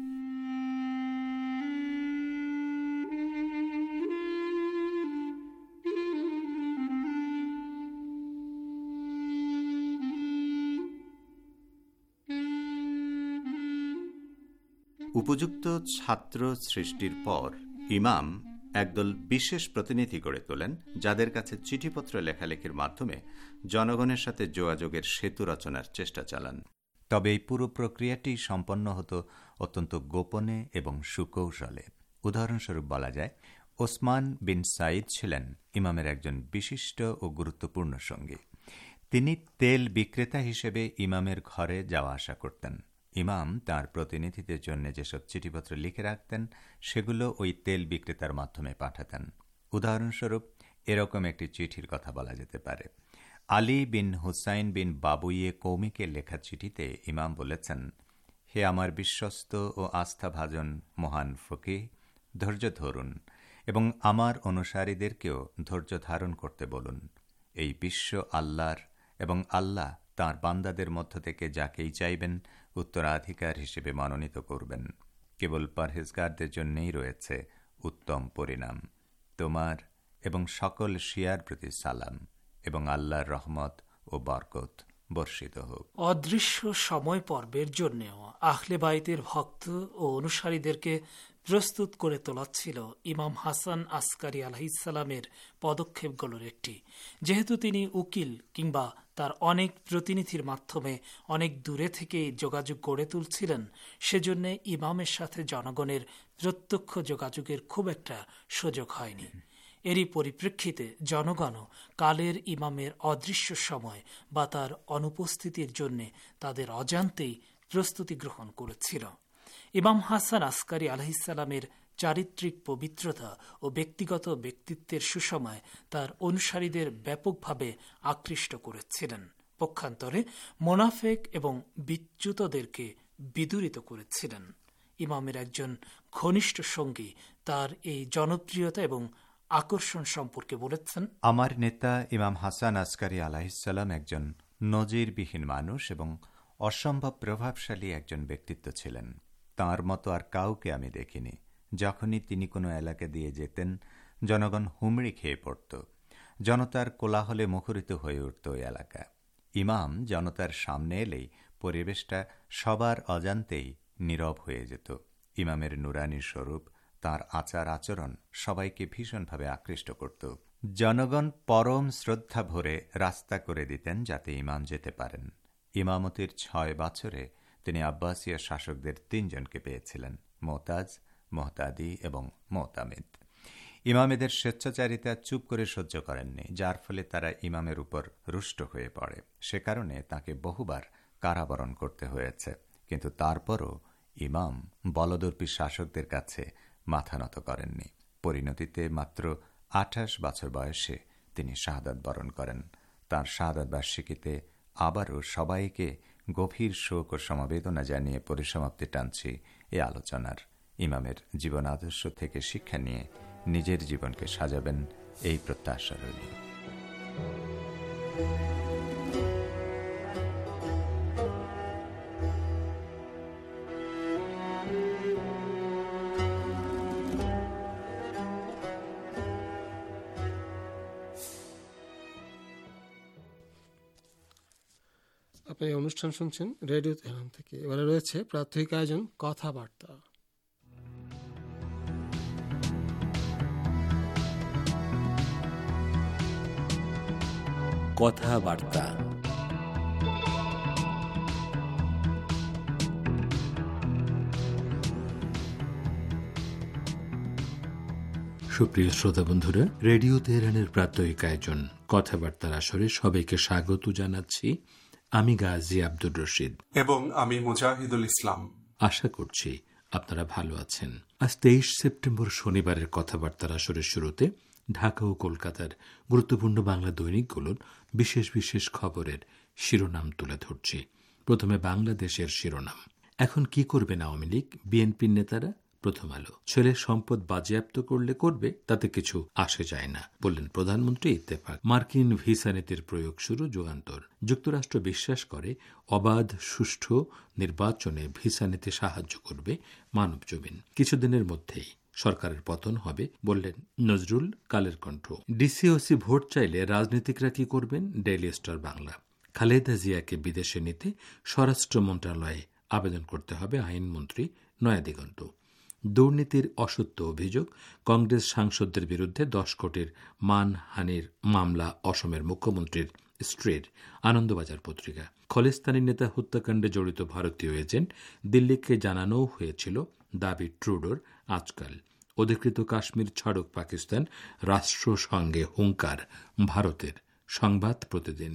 উপযুক্ত ছাত্র সৃষ্টির পর ইমাম একদল বিশেষ প্রতিনিধি গড়ে তোলেন, যাদের কাছে চিঠিপত্র লেখালেখির মাধ্যমে জনগণের সাথে যোগাযোগের সেতু রচনার চেষ্টা চালান। তবে এই পুরো প্রক্রিয়াটি সম্পন্ন হতো অত্যন্ত গোপনে এবং সুকৌশলে। উদাহরণস্বরূপ বলা যায়, ওসমান বিন সাইদ ছিলেন ইমামের একজন বিশিষ্ট ও গুরুত্বপূর্ণ সঙ্গী। তিনি তেল বিক্রেতা হিসেবে ইমামের ঘরে যাওয়া আসা করতেন। ইমাম তার প্রতিনিধিদের জন্য যেসব চিঠিপত্র লিখে রাখতেন সেগুলো ওই তেল বিক্রেতার মাধ্যমে পাঠাতেন। উদাহরণস্বরূপ এরকম একটি চিঠির কথা বলা যেতে পারে। আলী বিন হুসাইন বিন বাবুইয়ে কৌমিকে লেখা চিঠিতে ইমাম বলেছেন, হে আমার বিশ্বস্ত ও আস্থাভাজন মহান ফকিহ, ধৈর্য ধরুন এবং আমার অনুসারীদেরকেও ধৈর্য ধারণ করতে বলুন। এই বিশ্ব আল্লাহর এবং আল্লাহ তাঁর বান্দাদের মধ্য থেকে যাকেই চাইবেন উত্তরাধিকার হিসেবে মনোনীত করবেন। কেবল পরহেজগারদের জন্যই রয়েছে উত্তম পরিণাম। তোমার এবং সকল শিয়ার প্রতি সালাম এবং আল্লাহর রহমত ও বরকত বর্ষিত হোক। অদৃশ্য সময় পর্বের জন্যও আহলে বাইতের ভক্ত ও অনুসারীদেরকে প্রস্তুত করে তোলা ছিল ইমাম হাসান আসকারি আলাইহিসসালামের পদক্ষেপগুলোর একটি। যেহেতু তিনি উকিল কিংবা তার অনেক প্রতিনিধির মাধ্যমে অনেক দূরে থেকে যোগাযোগ গড়ে তুলছিলেন, সেজন্য ইমামের সাথে জনগণের প্রত্যক্ষ যোগাযোগের খুব একটা সুযোগ হয়নি। এরই পরিপ্রেক্ষিতে জনগণও কালের ইমামের অদৃশ্য সময় বা তার অনুপস্থিতির জন্য তাদের অজান্তেই প্রস্তুতি গ্রহণ করেছিল। ইমাম হাসান আসকারি আলাইহিসসালামের চারিত্রিক পবিত্রতা ও ব্যক্তিগত ব্যক্তিত্বের সুসময় তার অনুসারীদের ব্যাপকভাবে আকৃষ্ট করেছিলেন। পক্ষান্তরে মোনাফেক এবং বিচ্যুতদেরকে বিদূরিত করেছিলেন। ইমামের একজন ঘনিষ্ঠ সঙ্গী তার এই জনপ্রিয়তা এবং আকর্ষণ সম্পর্কে বলেছেন, আমার নেতা ইমাম হাসান আসকারী আলাইহিসসালাম একজন নজিরবিহীন মানুষ এবং অসম্ভব প্রভাবশালী একজন ব্যক্তিত্ব ছিলেন। তাঁর মতো আর কাউকে আমি দেখিনি। যখনই তিনি কোনো এলাকা দিয়ে যেতেন, জনগণ হুমড়ি খেয়ে পড়ত। জনতার কোলাহলে মুখরিত হয়ে উঠত ওই এলাকা। ইমাম জনতার সামনে এলেই পরিবেশটা সবার অজান্তেই নীরব হয়ে যেত। ইমামের নুরানি স্বরূপ, তাঁর আচার আচরণ সবাইকে ভীষণভাবে আকৃষ্ট করত। জনগণ পরম শ্রদ্ধা ভরে রাস্তা করে দিতেন যাতে ইমাম যেতে পারেন। ইমামতির 6 বছরে তিনি আব্বাসীয় শাসকদের 3 জনকে পেয়েছিলেন, মোতাজ, মোহতাদি এবং মোহতামিদ। ইমামেদের স্বেচ্ছাচারিতা চুপ করে সহ্য করেননি, যার ফলে তারা ইমামের উপর রুষ্ট হয়ে পড়ে। সে কারণে তাকে বহুবার কারাবরণ করতে হয়েছে। কিন্তু তারপরও ইমাম বলদর্পী শাসকদের কাছে মাথা নত করেননি। পরিণতিতে মাত্র 28 বছর বয়সে তিনি শাহাদাত বরণ করেন। তাঁর শাহাদাত বার্ষিকীতে আবারও সবাইকে গভীর শোক ও সমবেদনা জানিয়ে পরিসমাপ্তি টানছি এ আলোচনার। ইমামের জীবন আদর্শ থেকে শিক্ষা নিয়ে নিজের জীবনকে সাজাবেন এই প্রত্যাশা রইল। আপনি অনুষ্ঠান শুনছেন রেডিও তেহরান থেকে। এবারে রয়েছে প্রাত্যহিক আয়োজন কথাবার্তা। কথাবার্তা সুপ্রিয় শ্রোতা বন্ধুরা, রেডিও তেহরানের প্রাত্যহিক আয়োজন কথাবার্তার আসরে সবাইকে স্বাগত জানাচ্ছি। আমি গাজী আব্দুর রশিদ এবং আমি মুজাহিদুল ইসলাম। আশা করছি আপনারা ভালো আছেন। আজ 23 সেপ্টেম্বর শনিবারের কথাবার্তার আসরের শুরুতে ঢাকা ও কলকাতার গুরুত্বপূর্ণ বাংলা দৈনিকগুলোর বিশেষ বিশেষ খবরের শিরোনাম তুলে ধরছি। প্রথমে বাংলাদেশের শিরোনাম। এখন কি করবেন আওয়ামী লীগ, বিএনপির নেতারা? প্রথম আলো। ছেলের সম্পদ বাজেয়াপ্ত করলে করবে, তাতে কিছু আসে যায় না, বললেন প্রধানমন্ত্রী। ইত্তেফাক। মার্কিন ভিসা নীতির প্রয়োগ শুরু। যুগান্তর। যুক্তরাষ্ট্র বিশ্বাস করে অবাধ সুষ্ঠু নির্বাচনে ভিসা নীতি সাহায্য করবে। মানবজমিন। কিছুদিনের মধ্যেই সরকারের পতন হবে, বললেন নজরুল। কালের কণ্ঠ। ডিসিওসি ভোট চাইলে রাজনীতিকরা কি করবেন? Daily star Bangla. খালেদা জিয়াকে বিদেশে নিতে স্বরাষ্ট্র মন্ত্রণালয়ে আবেদন করতে হবে আইনমন্ত্রী। নয়া দিগন্ত। দুর্নীতির অসত্য অভিযোগ। কংগ্রেস সাংসদদের বিরুদ্ধে 10 কোটির মানহানির মামলা অসমের মুখ্যমন্ত্রীর স্ত্রীর। আনন্দবাজার পত্রিকা। খলিস্তানি নেতা হত্যাকাণ্ডে জড়িত ভারতীয় এজেন্ট দিল্লিকে জানানো হয়েছিল, দাবি ট্রুডোর। আজকাল। অধিকৃত কাশ্মীর ছাড়ুক পাকিস্তান, রাষ্ট্রসংঘে হুঙ্কার ভারতের। সংবাদ প্রতিদিন।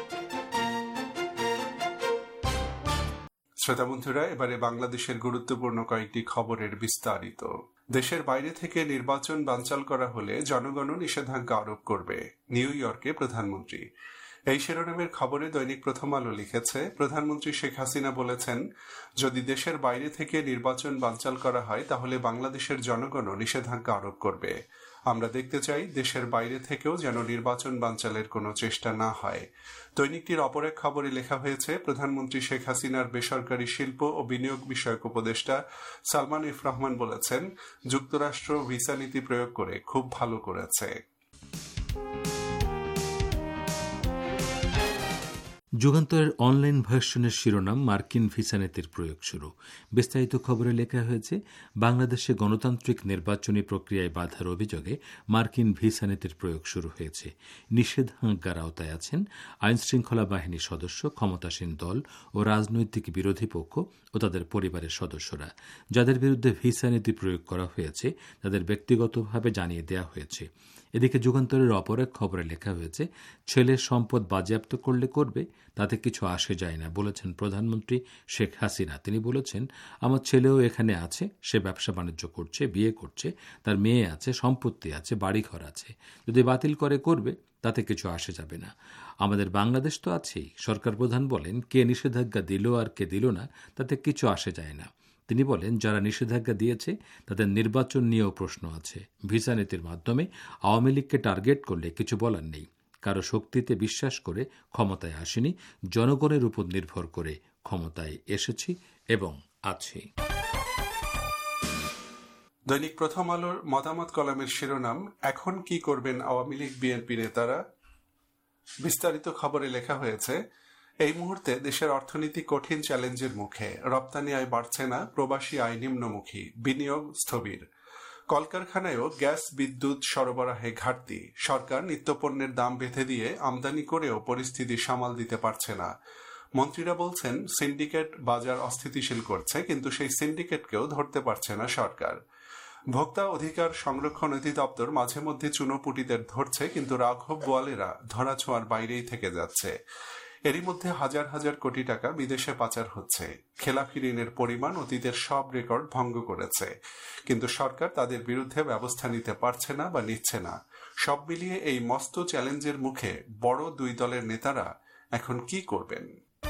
শ্রোতা বন্ধুরা, এবারে বাংলাদেশের গুরুত্বপূর্ণ কয়েকটি খবরের বিস্তারিত। দেশের বাইরে থেকে নির্বাচন বানচাল করা হলে জনগণও নিষেধাজ্ঞা আরোপ করবে, নিউ ইয়র্কে প্রধানমন্ত্রী। এই শিরোনামের খবরে দৈনিক প্রথম আলো লিখেছে, প্রধানমন্ত্রী শেখ হাসিনা বলেছেন, যদি দেশের বাইরে থেকে নির্বাচন বানচাল করা হয় তাহলে বাংলাদেশের জনগণও নিষেধাজ্ঞা আরোপ করবে। আমরা দেখতে চাই দেশের বাইরে থেকেও যেন নির্বাচন বানচালের কোনো চেষ্টা না হয়। দৈনিকটির অপর এক খবরে লেখা হয়েছে, প্রধানমন্ত্রী শেখ হাসিনার বেসরকারি শিল্প ও বিনিয়োগ বিষয়ক উপদেষ্টা সালমান এফ রহমান বলেছেন, যুক্তরাষ্ট্র ভিসা নীতি প্রয়োগ করে খুব ভালো করেছে। যুগান্তরের অনলাইন ভার্সনের শিরোনাম, মার্কিন ভিসা নীতির প্রয়োগ শুরু। বিস্তারিত খবরে লেখা হয়েছে, বাংলাদেশে গণতান্ত্রিক নির্বাচনী প্রক্রিয়ায় বাধার অভিযোগে মার্কিন ভিসা নীতির প্রয়োগ শুরু হয়েছে। নিষেধাজ্ঞার আওতায় আছেন আইনশৃঙ্খলা বাহিনীর সদস্য, ক্ষমতাসীন দল ও রাজনৈতিক বিরোধী পক্ষ ও তাদের পরিবারের সদস্যরা। যাদের বিরুদ্ধে ভিসা নীতি প্রয়োগ করা হয়েছে তাদের ব্যক্তিগতভাবে জানিয়ে দেওয়া হয়েছে। এদিকে যুগান্তরের অপর এক খবরে লেখা হয়েছে, ছেলের সম্পদ বাজেয়াপ্ত করলে করবে, তাতে কিছু আসে যায় না বলেছেন প্রধানমন্ত্রী শেখ হাসিনা। তিনি বলেছেন, আমার ছেলেও এখানে আছে, সে ব্যবসা বাণিজ্য করছে, বিয়ে করছে, তার মেয়ে আছে, সম্পত্তি আছে, বাড়িঘর আছে, যদি বাতিল করে করবে, তাতে কিছু আসে যাবে না। আমাদের বাংলাদেশ তো আছেই। সরকার প্রধান বলেন, কে নিষেধাজ্ঞা দিল আর কে দিল না তাতে কিছু আসে যায় না। তিনি বলেন, যারা নিষেধাজ্ঞা দিয়েছে তাদের নির্বাচন নিয়েও প্রশ্ন আছে। ভিসা নীতির মাধ্যমে আওয়ামী লীগকে টার্গেট করলে কিছু বলার নেই। কারো শক্তিতে বিশ্বাস করে ক্ষমতায় আসেনি, জনগণের উপর নির্ভর করে ক্ষমতায় এসেছি এবং আছি। দৈনিক প্রথম আলোর মতামত কলামের শিরোনাম, এখন কি করবেন আওয়ামী লীগ বিএনপি নেতারা। বিস্তারিত খবরে লেখা হয়েছে, এই মুহূর্তে দেশের অর্থনীতি কঠিন চ্যালেঞ্জের মুখে। রপ্তানি আয় বাড়ছে না, প্রবাসী আয় নিম্নমুখী, বিনিয়োগ স্থবির। কলকারখানায়ও গ্যাস বিদ্যুৎ সরবরাহে ঘাটতি। সরকার নিত্যপণ্যের দাম বেঁধে দিয়ে আমদানি করেও পরিস্থিতি সামাল দিতে পারছে না। মন্ত্রীরা বলছেন, সিন্ডিকেট বাজার অস্থিতিশীল করছে, কিন্তু সেই সিন্ডিকেটকেও ধরতে পারছে না সরকার। ভোক্তা অধিকার সংরক্ষণ অধিদপ্তর মাঝে মধ্যে চুনোপুটিদের ধরছে, কিন্তু রাঘব বোয়ালেরা ধরাছোঁয়ার বাইরেই থেকে যাচ্ছে। এরই মধ্যে হাজার হাজার কোটি টাকা বিদেশে পাচার হচ্ছে। খেলাফি ঋণের পরিমাণ অতীতের সব রেকর্ড ভঙ্গ করেছে, কিন্তু সরকার তাদের বিরুদ্ধে ব্যবস্থা নিতে পারছে না বা নিচ্ছে না। সব মিলিয়ে এই মস্ত চ্যালেঞ্জের মুখে বড় দুই দলের নেতারা এখন কি করবেন?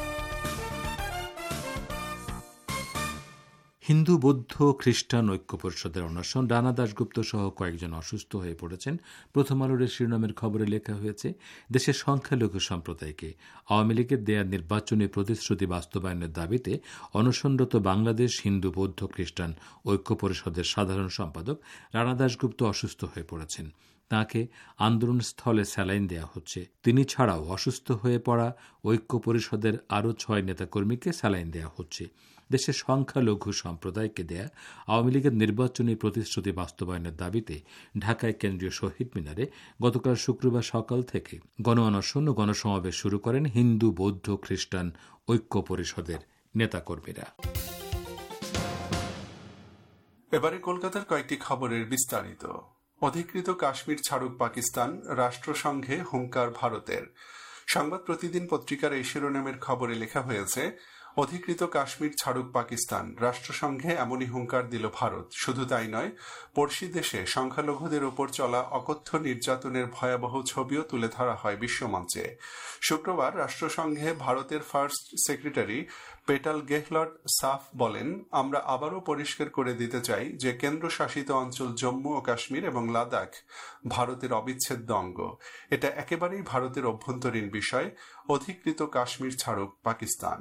হিন্দু বৌদ্ধ খ্রিস্টান ঐক্য পরিষদের অনশন, রানা দাশগুপ্ত সহ কয়েকজন অসুস্থ হয়ে পড়েছেন। প্রথম আলোর শিরোনামের খবরে লেখা হয়েছে, দেশের সংখ্যালঘু সম্প্রদায়কে আওয়ামী লীগের দেয়া নির্বাচনী প্রতিশ্রুতি বাস্তবায়নের দাবিতে অনশনরত বাংলাদেশ হিন্দু বৌদ্ধ খ্রিস্টান ঐক্য পরিষদের সাধারণ সম্পাদক রানা দাশগুপ্ত অসুস্থ হয়ে পড়েছেন। তাঁকে আন্দোলনস্থলে স্যালাইন দেওয়া হচ্ছে। তিনি ছাড়াও অসুস্থ হয়ে পড়া ঐক্য পরিষদের আরও 6 নেতাকর্মীকে স্যালাইন দেওয়া হচ্ছে। দেশের সংখ্যালঘু সম্প্রদায়কে দেয়া আওয়ামী লীগের নির্বাচনী প্রতিশ্রুতি বাস্তবায়নের দাবিতে ঢাকায় কেন্দ্রীয় শহীদ মিনারে গতকাল শুক্রবার সকাল থেকে গণ অনশন ও গণসমাবেশ শুরু করেন হিন্দু বৌদ্ধ খ্রিস্টান ঐক্য পরিষদের নেতাকর্মীরা। এবারে কলকাতার কয়েকটি খবরের বিস্তারিত। অধিকৃত কাশ্মীর ছাড়ুক পাকিস্তান, রাষ্ট্রসংঘে হুঙ্কার ভারতের। সংবাদ প্রতিদিন পত্রিকার এই শিরোনামের খবরে লেখা হয়েছে, অধিকৃত কাশ্মীর ছাড়ুক পাকিস্তান, রাষ্ট্রসংঘে এমনই হুঙ্কার দিল ভারত। শুধু তাই নয়, পড়শি দেশে সংখ্যালঘুদের ওপর চলা অকথ্য নির্যাতনের ভয়াবহ ছবিও তুলে ধরা হয় বিশ্বমঞ্চে। শুক্রবার রাষ্ট্রসংঘে ভারতের ফার্স্ট সেক্রেটারি পেটাল গেহলট সাফ বলেন, আমরা আবারও পরিষ্কার করে দিতে চাই যে কেন্দ্রশাসিত অঞ্চল জম্মু ও কাশ্মীর এবং লাদাখ ভারতের অবিচ্ছেদ্য অঙ্গ। এটা একেবারেই ভারতের অভ্যন্তরীণ বিষয়। অধিকৃত কাশ্মীর ছাড়ুক পাকিস্তান।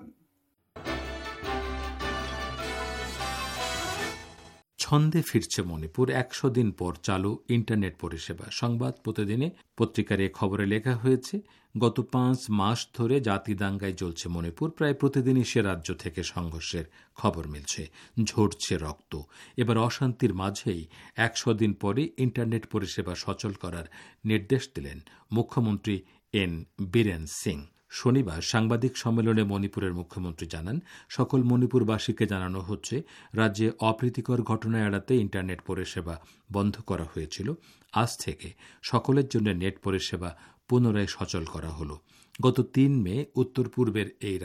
ছন্দে ফিরছে মণিপুর, 100 দিন পর চালু ইন্টারনেট পরিষেবা। সংবাদ প্রতিদিনে পত্রিকার এ খবরে লেখা হয়েছে, গত 5 মাস ধরে জাতি দাঙ্গায় জ্বলছে মণিপুর। প্রায় প্রতিদিনই সে রাজ্য থেকে সংঘর্ষের খবর মিলছে, ঝরছে রক্ত। এবার অশান্তির মাঝেই 100 দিন পরে ইন্টারনেট পরিষেবা সচল করার নির্দেশ দিলেন মুখ্যমন্ত্রী এন বীরেন সিং। শনিবার সাংবাদিক সম্মেলনে মণিপুরের মুখ্যমন্ত্রী জানান, সকল মণিপুরবাসীকে জানানো হচ্ছে, রাজ্যে অপ্রীতিকর ঘটনা এড়াতে ইন্টারনেট পরিষেবা বন্ধ করা হয়েছিল। আজ থেকে সকলের জন্য নেট পরিষেবা পুনরায় সচল করা হল। গত 3 মে উত্তর পূর্বের এই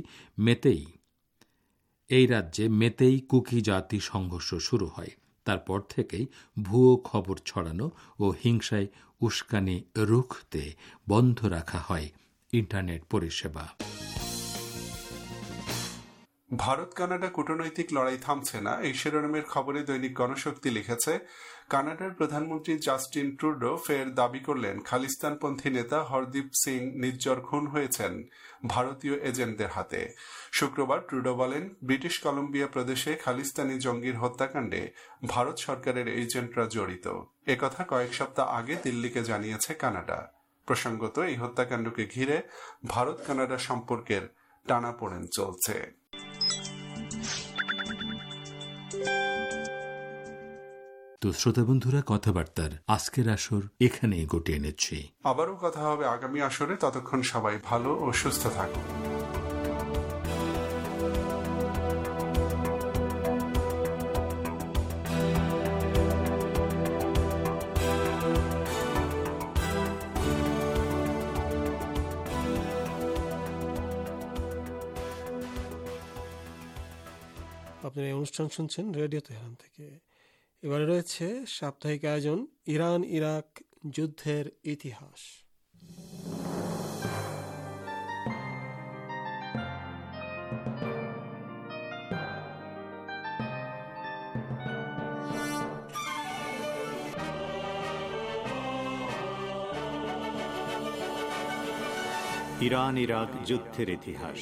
রাজ্যে মেতেই কুকি জাতি সংঘর্ষ শুরু হয়। তারপর থেকেই ভুয়ো খবর ছড়ানো ও হিংসায় উস্কানি রুখতে বন্ধ রাখা হয় ইন্টারনেট পরিষেবা। ভারত কানাডা কূটনৈতিক লড়াই থামছে না, এই শিরোনামের খবরে দৈনিক গণশক্তি লিখেছে, কানাডার প্রধানমন্ত্রী জাস্টিন ট্রুডো ফের দাবি করলেন, খালিস্তানপন্থী নেতা হরদীপ সিং নির্ঝর খুন হয়েছেন ভারতীয় এজেন্টদের হাতে। শুক্রবার ট্রুডো বলেন, ব্রিটিশ কলম্বিয়া প্রদেশে খালিস্তানি জঙ্গির হত্যাকাণ্ডে ভারত সরকারের এজেন্টরা জড়িত। একথা কয়েক সপ্তাহ আগে দিল্লিকে জানিয়েছে কানাডা। প্রসঙ্গত, এই হত্যাকাণ্ডকে ঘিরে ভারত কানাডা সম্পর্কের টানাপোড়েন চলছে। তো শ্রোতা বন্ধুরা, কথাবার্তার আজকের আসর এখানেই গুটিয়ে নিচ্ছি। আবারও কথা হবে আগামী আসরে। ততক্ষণ সবাই ভালো ও সুস্থ থাকুন। আপনারা এই অনুষ্ঠান শুনছেন রেডিও তেহরান থেকে। এবারে রয়েছে সাপ্তাহিক আয়োজন ইরান ইরাক যুদ্ধের ইতিহাস। ইরান ইরাক যুদ্ধের ইতিহাস।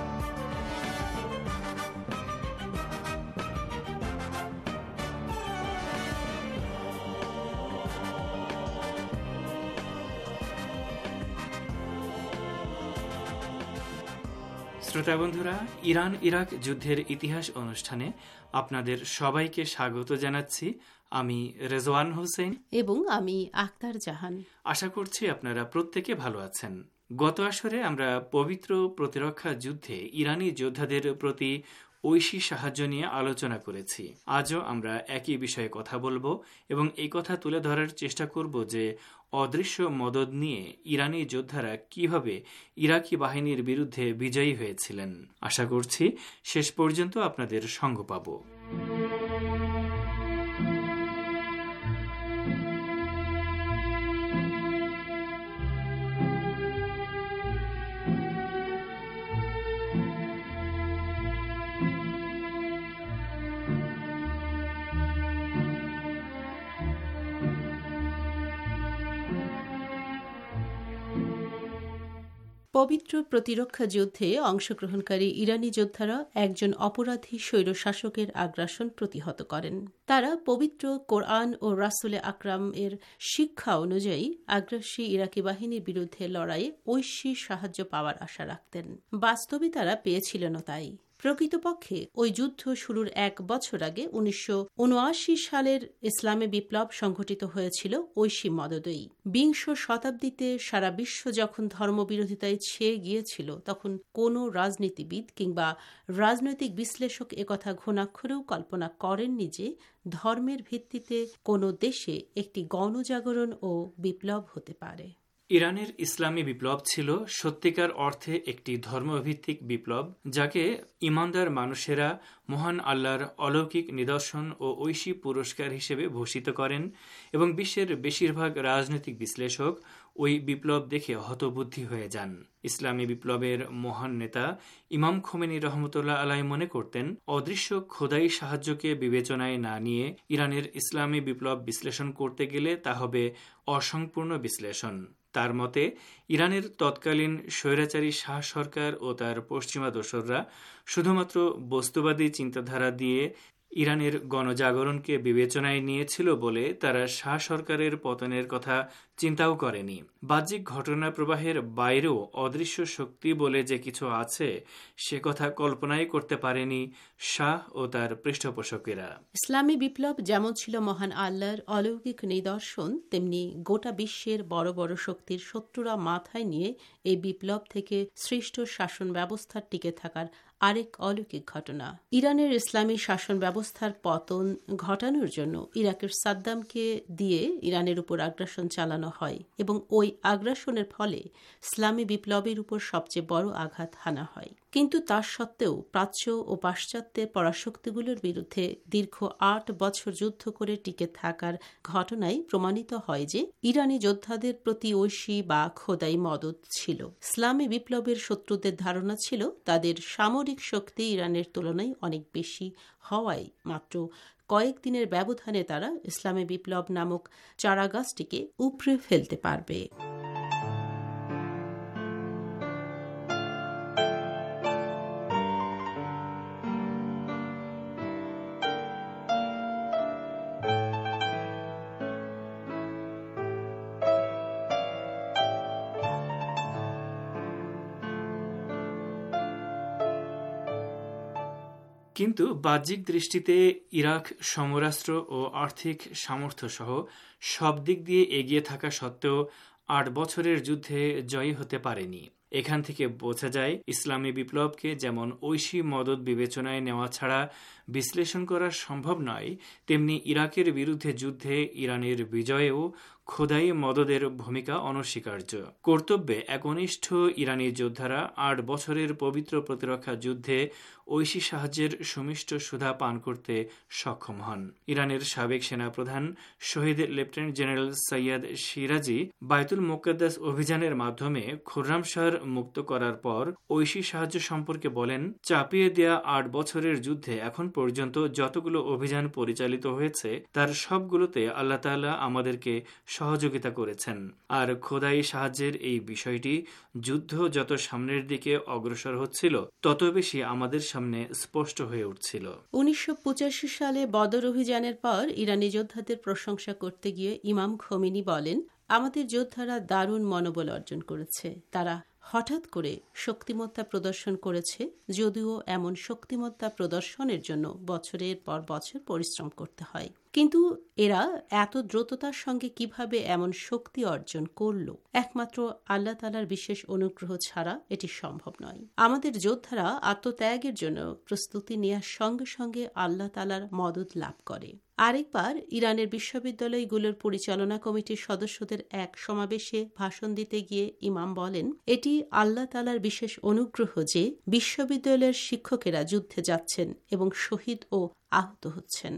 শ্রোতা বন্ধুরা, ইরান ইরাক যুদ্ধের ইতিহাস অনুষ্ঠানে আপনাদের সবাইকে স্বাগত জানাচ্ছি। আমি রেজওয়ান হোসেন এবং আমি আক্তার জাহান। আশা করছি আপনারা প্রত্যেকে ভালো আছেন। গত আসরে আমরা পবিত্র প্রতিরক্ষা যুদ্ধে ইরানি যোদ্ধাদের প্রতি ঐশী সাহায্য নিয়ে আলোচনা করেছি। আজও আমরা একই বিষয়ে কথা বলবো এবং এই কথা তুলে ধরার চেষ্টা করব যে অদৃশ্য মদদ নিয়ে ইরানি যোদ্ধারা কিভাবে ইরাকি বাহিনীর বিরুদ্ধে বিজয়ী হয়েছিলেন। আশা করছি শেষ পর্যন্ত আপনাদের সঙ্গ পাব। পবিত্র প্রতিরক্ষা যুদ্ধে অংশগ্রহণকারী ইরানি যোদ্ধারা একজন অপরাধী স্বৈরশাসকের আগ্রাসন প্রতিহত করেন। তারা পবিত্র কোরআন ও রাসূলে আকরাম এর শিক্ষা অনুযায়ী আগ্রাসী ইরাকি বাহিনীর বিরুদ্ধে লড়াইয়ে ঐশী সাহায্য পাওয়ার আশা রাখতেন। বাস্তবে তারা পেয়েছিলেন তাই। প্রকৃতপক্ষে ওই যুদ্ধ শুরুর 1 বছর আগে 1979 সালের ইসলামী বিপ্লব সংঘটিত হয়েছিল ঐশী মদদেই। বিংশ শতাব্দীতে সারা বিশ্ব যখন ধর্মবিরোধিতায় ছেয়ে গিয়েছিল, তখন কোনো রাজনীতিবিদ কিংবা রাজনৈতিক বিশ্লেষক একথা ঘুণাক্ষরেও কল্পনা করেননি যে ধর্মের ভিত্তিতে কোনো দেশে একটি গণজাগরণ ও বিপ্লব হতে পারে। ইরানের ইসলামী বিপ্লব ছিল সত্যিকার অর্থে একটি ধর্মভিত্তিক বিপ্লব, যাকে ইমানদার মানুষেরা মহান আল্লাহর অলৌকিক নিদর্শন ও ঐশী পুরস্কার হিসেবে ভূষিত করেন এবং বিশ্বের বেশিরভাগ রাজনৈতিক বিশ্লেষক ওই বিপ্লব দেখে হতবুদ্ধি হয়ে যান। ইসলামী বিপ্লবের মহান নেতা ইমাম খোমেনি রহমতুল্লাহ আলাইহি মনে করতেন, অদৃশ্য খোদাই সাহায্যকে বিবেচনায় না নিয়ে ইরানের ইসলামী বিপ্লব বিশ্লেষণ করতে গেলে তা হবে অসম্পূর্ণ বিশ্লেষণ। তার মতে ইরানের তৎকালীন স্বৈরাচারী শাহ সরকার ও তার পশ্চিমা দোসররা শুধুমাত্র বস্তুবাদী চিন্তাধারা দিয়ে ইরানের গণজাগরণকে বিবেচনায় নিয়েছিল বলে তারা শাহ সরকারের পতনের কথা চিন্তাও করেনি। বাহ্যিক ঘটনা প্রবাহের বাইরেও অদৃশ্য শক্তি বলে যে কিছু আছে, সে কথা কল্পনাই করতে পারেনি শাহ ও তার পৃষ্ঠপোষকেরা। ইসলামী বিপ্লব যেমন ছিল মহান আল্লাহর অলৌকিক নিদর্শন, তেমনি গোটা বিশ্বের বড় বড় শক্তির শত্রুরা মাথায় নিয়ে এই বিপ্লব থেকে সৃষ্ট শাসন ব্যবস্থার টিকে থাকার আরেক অলৌকিক ঘটনা। ইরানের ইসলামী শাসন ব্যবস্থার পতন ঘটানোর জন্য ইরাকের সাদ্দামকে দিয়ে ইরানের উপর আগ্রাসন চালানো হয় এবং ওই আগ্রাসনের ফলে ইসলামী বিপ্লবের উপর সবচেয়ে বড় আঘাত হানা হয়। কিন্তু তার সত্ত্বেও প্রাচ্য ও পাশ্চাত্যের পরাশক্তিগুলোর বিরুদ্ধে দীর্ঘ 8 বছর যুদ্ধ করে টিকে থাকার ঘটনায় প্রমাণিত হয় যে ইরানি যোদ্ধাদের প্রতি ঐশী বা খোদাই মদদ ছিল। ইসলামী বিপ্লবের শত্রুদের ধারণা ছিল তাদের সামরিক শক্তি ইরানের তুলনায় অনেক বেশি হওয়ায় মাত্র কয়েকদিনের ব্যবধানে তারা ইসলামী বিপ্লব নামক চারাগাছটিকে উপড়ে ফেলতে পারবে। কিন্তু বাহ্যিক দৃষ্টিতে ইরাক সমরাস্ত্র ও আর্থিক সামর্থ্য সহ সব দিক দিয়ে এগিয়ে থাকা সত্ত্বেও 8 বছরের যুদ্ধে জয়ী হতে পারেনি। এখান থেকে বোঝা যায় ইসলামী বিপ্লবকে যেমন ঐশী মদদ বিবেচনায় নেওয়া ছাড়া বিশ্লেষণ করা সম্ভব নয়, তেমনি ইরাকের বিরুদ্ধে যুদ্ধে ইরানের বিজয়েও খোদাই মদদের ভূমিকা অনস্বীকার্য। কর্তব্যে একনিষ্ঠ ইরানি যোদ্ধারা 8 বছরের পবিত্র প্রতিরক্ষা যুদ্ধে ঐশী সাহায্যের সুমিষ্ট সুধা পান করতে সক্ষম হন। ইরানের সাবেক সেনাপ্রধান শহীদ লেফটেন্যান্ট জেনারেল সৈয়দ সিরাজি বায়তুল মুকাদ্দাস অভিযানের মাধ্যমে খুররামশাহর মুক্ত করার পর ঐশী সাহায্য সম্পর্কে বলেন, চাপিয়ে দেয়া 8 বছরের যুদ্ধে এখন পর্যন্ত যতগুলো অভিযান পরিচালিত হয়েছে তার সবগুলোতে আল্লাহ তাআলা আমাদেরকে সহযোগিতা করেছেন। আর খোদাই সাহায্যের এই বিষয়টি যুদ্ধ যত সামনের দিকে অগ্রসর হচ্ছিল তত বেশি আমাদের সামনে স্পষ্ট হয়ে উঠছিল। 1985 সালে বদর অভিযানের পর ইরানি যোদ্ধাদের প্রশংসা করতে গিয়ে ইমাম খোমেনি বলেন, আমাদের যোদ্ধারা দারুণ মনোবল অর্জন করেছে। তারা হঠাৎ করে শক্তিমত্তা প্রদর্শন করেছে, যদিও এমন শক্তিমত্তা প্রদর্শনের জন্য বছরের পর বছর পরিশ্রম করতে হয়। কিন্তু এরা এত দ্রুততার সঙ্গে কিভাবে এমন শক্তি অর্জন করল? একমাত্র আল্লাহ তাআলার বিশেষ অনুগ্রহ ছাড়া এটি সম্ভব নয়। আমাদের যোদ্ধারা আত্মত্যাগের জন্য প্রস্তুতি নেওয়ার সঙ্গে সঙ্গে আল্লাহ তাআলার মদদ লাভ করে। আরেকবার ইরানের বিশ্ববিদ্যালয়গুলোর পরিচালনা কমিটির সদস্যদের এক সমাবেশে ভাষণ দিতে গিয়ে ইমাম বলেন, এটি আল্লাহ তাআলার বিশেষ অনুগ্রহ যে বিশ্ববিদ্যালয়ের শিক্ষকেরা যুদ্ধে যাচ্ছেন এবং শহীদ ও আহত হচ্ছেন।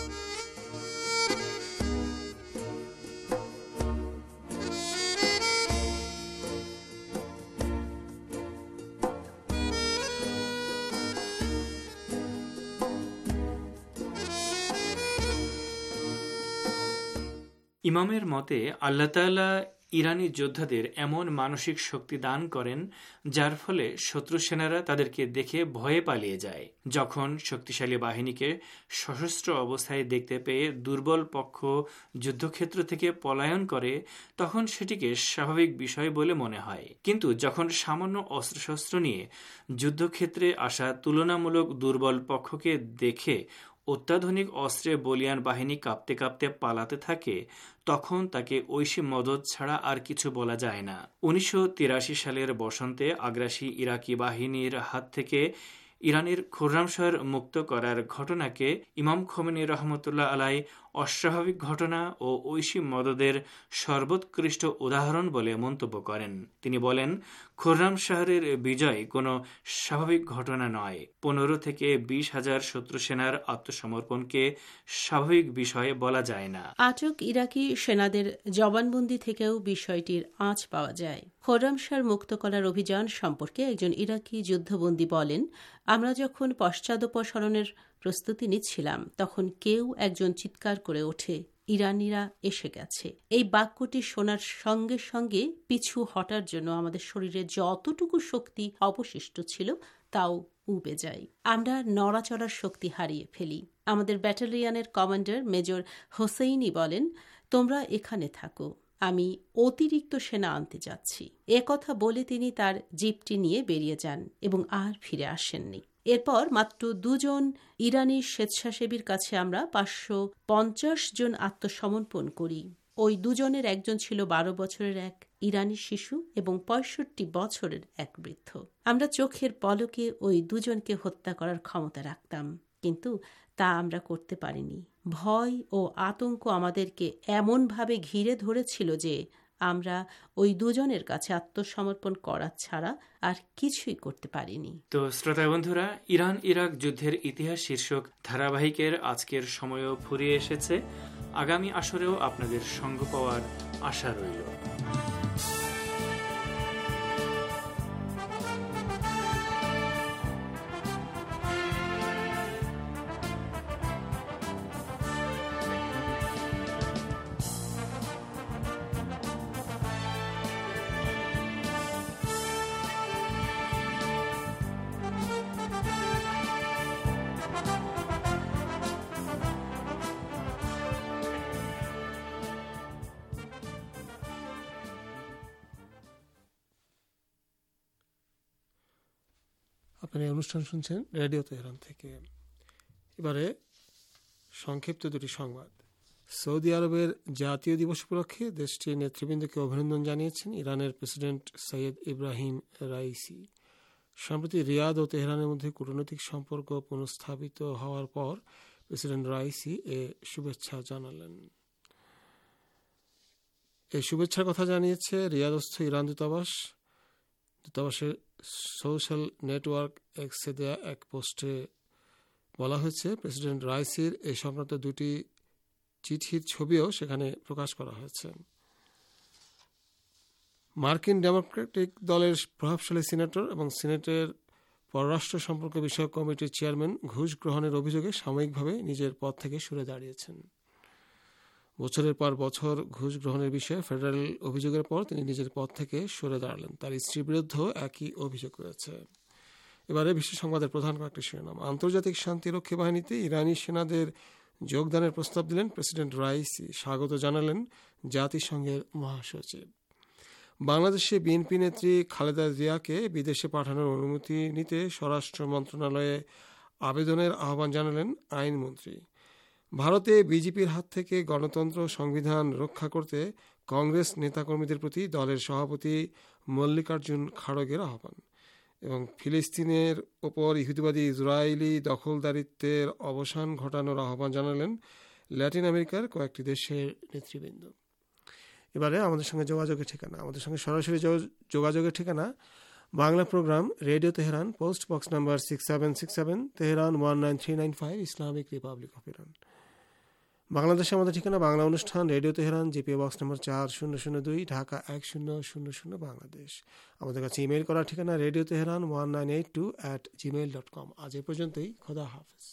ইমামের মতে আল্লাহ তাআলা ইরানি যোদ্ধাদের এমন মানসিক শক্তি দান করেন যার ফলে শত্রু সেনারা তাদেরকে দেখে ভয়ে পালিয়ে যায়। যখন শক্তিশালী বাহিনীকে সশস্ত্র অবস্থায় দেখতে পেয়ে দুর্বল পক্ষ যুদ্ধক্ষেত্র থেকে পলায়ন করে তখন সেটিকে স্বাভাবিক বিষয় বলে মনে হয়। কিন্তু যখন সামান্য অস্ত্রশস্ত্র নিয়ে যুদ্ধক্ষেত্রে আসা তুলনামূলক দুর্বল পক্ষকে দেখে অত্যাধুনিক অস্ত্রে বলিয়ান বাহিনী কাঁপতে কাঁপতে পালাতে থাকে তখন তাকে ঐশী মদদ ছাড়া আর কিছু বলা যায় না। 1983 সালের বসন্তে আগ্রাসী ইরাকি বাহিনীর হাত থেকে ইরানের খুররামশাহর মুক্ত করার ঘটনাকে ইমাম খোমেনি রহমতুল্লাহ আলাই অস্বাভাবিক ঘটনা ও ঐশী মদদের সর্বোৎকৃষ্ট উদাহরণ বলে মন্তব্য করেন। তিনি বলেন, খুররামশাহরের বিজয় কোনো স্বাভাবিক ঘটনা নয়। 15 থেকে 20 হাজার শত্রু সেনার আত্মসমর্পণকে স্বাভাবিক বিষয় বলা যায় না। আটক ইরাকি সেনাদের জবানবন্দি থেকেও বিষয়টির আঁচ পাওয়া যায়। খুররামশাহর মুক্ত করার অভিযান সম্পর্কে একজন ইরাকি যুদ্ধবন্দী বলেন, আমরা যখন পশ্চাদপসরণের প্রস্তুতি নিচ্ছিলাম তখন কেউ একজন চিৎকার করে ওঠে, ইরানিরা এসে গেছে। এই বাক্যটি শোনার সঙ্গে সঙ্গে পিছু হটার জন্য আমাদের শরীরে যতটুকু শক্তি অবশিষ্ট ছিল তাও উবে যায়। আমরা নড়াচড়ার শক্তি হারিয়ে ফেলি। আমাদের ব্যাটালিয়নের কমান্ডার মেজর হোসেইনি বলেন, তোমরা এখানে থাকো, আমি অতিরিক্ত সেনা আনতে যাচ্ছি। একথা বলে তিনি তার জিপটি নিয়ে বেরিয়ে যান এবং আর ফিরে আসেননি। এরপর মাত্র 2 জন ইরানি স্বেচ্ছাসেবীর কাছে আমরা 550 জন আত্মসমর্পণ করি। ওই 2 জনের একজন ছিল 12 বছরের এক ইরানি শিশু এবং 65 বছরের এক বৃদ্ধ। আমরা চোখের পলকে ওই 2 জনকে হত্যা করার ক্ষমতা রাখতাম, কিন্তু তা আমরা করতে পারিনি। ভয় ও আতঙ্ক আমাদেরকে এমনভাবে ঘিরে ধরেছিল যে আমরা ওই 2 জনের কাছে আত্মসমর্পণ করা ছাড়া আর কিছুই করতে পারিনি। তো শ্রোতা বন্ধুরা, ইরান ইরাক যুদ্ধের ইতিহাস শীর্ষক ধারাবাহিকের আজকের সময়ও ফুরিয়ে এসেছে। আগামী আসরেও আপনাদের সঙ্গ পাওয়ার আশা রইল। আপনারা এই অনুষ্ঠান শুনছেন রেডিও তেহরান থেকে। এবারে সংক্ষিপ্ত 2টি সংবাদ। সৌদি আরবের জাতীয় দিবস উপলক্ষে দেশটির নেতৃবৃন্দকে অভিনন্দন জানিয়েছেন ইরানের প্রেসিডেন্ট সৈয়দ ইব্রাহিম রাইসি। সম্প্রতি রিয়াদ ও তেহরানের মধ্যে কূটনৈতিক সম্পর্ক পুনঃস্থাপিত হওয়ার পর প্রেসিডেন্ট রাইসি এ শুভেচ্ছা জানালেন। এই শুভেচ্ছার কথা জানিয়েছে রিয়াদস্থ ইরান দূতাবাসের সোশ্যাল নেটওয়ার্ক এক্সে দেয়া এক পোস্টে বলা হয়েছে, প্রেসিডেন্ট রাইসির এই সংক্রান্ত দুটি চিঠির ছবিও সেখানে প্রকাশ করা হয়েছে। মার্কিন ডেমোক্রেটিক দলের প্রভাবশালী সিনেটর এবং সিনেটের পররাষ্ট্র সম্পর্ক বিষয়ক কমিটির চেয়ারম্যান ঘুষ গ্রহণের অভিযোগে সাময়িকভাবে নিজের পদ থেকে সরে দাঁড়িয়েছেন। বছরের পর বছর ঘুষ গ্রহণের বিষয়ে ফেডারেল অভিযোগের পর তিনি নিজের পদ থেকে সরে দাঁড়ালেন। তার স্ত্রীর বিরুদ্ধেও একই অভিযোগ রয়েছে। এবারে বিশ্ব সংবাদের প্রধান কয়েকটি শিরোনাম। আন্তর্জাতিক শান্তিরক্ষী বাহিনীতে ইরানি সেনাদের যোগদানের প্রস্তাব দিলেন প্রেসিডেন্ট রাইসি, স্বাগত জানালেন জাতিসংঘের মহাসচিব। বাংলাদেশে বিএনপি নেত্রী খালেদা জিয়াকে বিদেশে পাঠানোর অনুমতি নিতে স্বরাষ্ট্র মন্ত্রণালয়ে আবেদনের আহ্বান জানালেন আইনমন্ত্রী। ভারতে বিজেপির হাত থেকে গণতন্ত্র সংবিধান রক্ষা করতে কংগ্রেস নেতাকর্মীদের প্রতি দলের সভাপতি মল্লিকার্জুন খাড়গের আহ্বান। এবং ফিলিস্তিনের ওপর ইহুদিবাদী ইসরায়েলি দখলদারিত্বের অবসান ঘটানোর আহ্বান জানালেন ল্যাটিন আমেরিকার কয়েকটি দেশের নেতৃবৃন্দ। এবারে আমাদের সঙ্গে যোগাযোগের ঠিকানা, আমাদের সঙ্গে সরাসরি যোগাযোগের ঠিকানা Bangla programme radio Tehran, post box number 6767, Tehran 19395, Islamic Republic of Iran. বাংলাদেশে আমাদের ঠিকানা বাংলা অনুষ্ঠান radio Tehran, GPO box number 4002, Dhaka 1000 Bangladesh. আমাদের কাছে ইমেল করার ঠিকানা রেডিও তেহরান 1982@gmail.com। আজ এ পর্যন্তই, খোদা হাফেজ।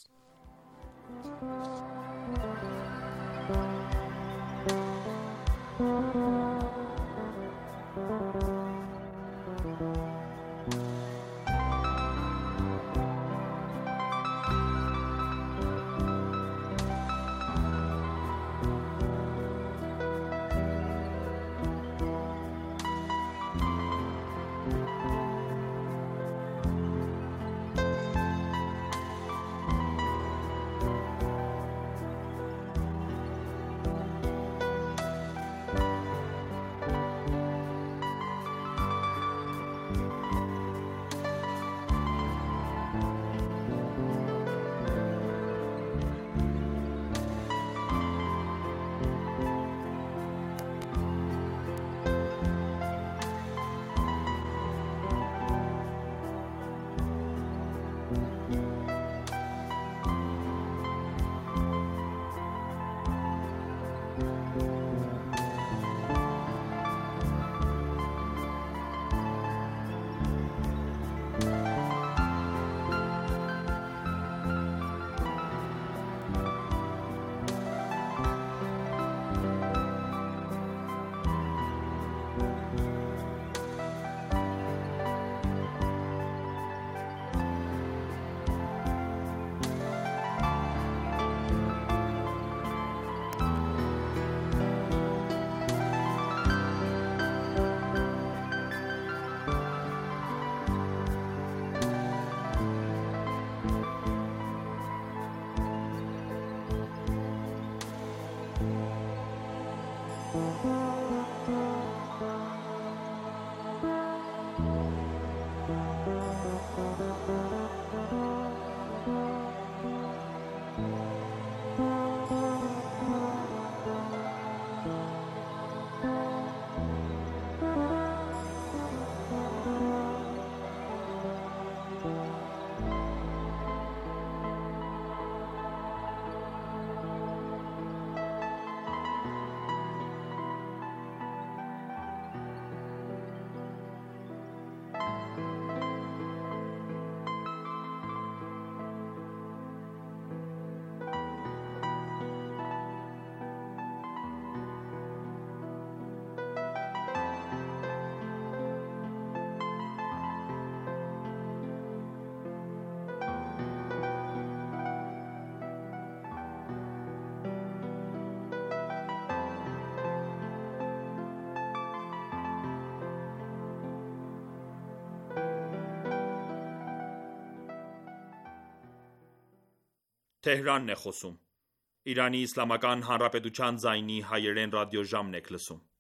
Թեհրանն է խոսում։ Իրանի Իսլամական Հանրապետության ձայնի հայերեն ռադիոժամն եք լսում։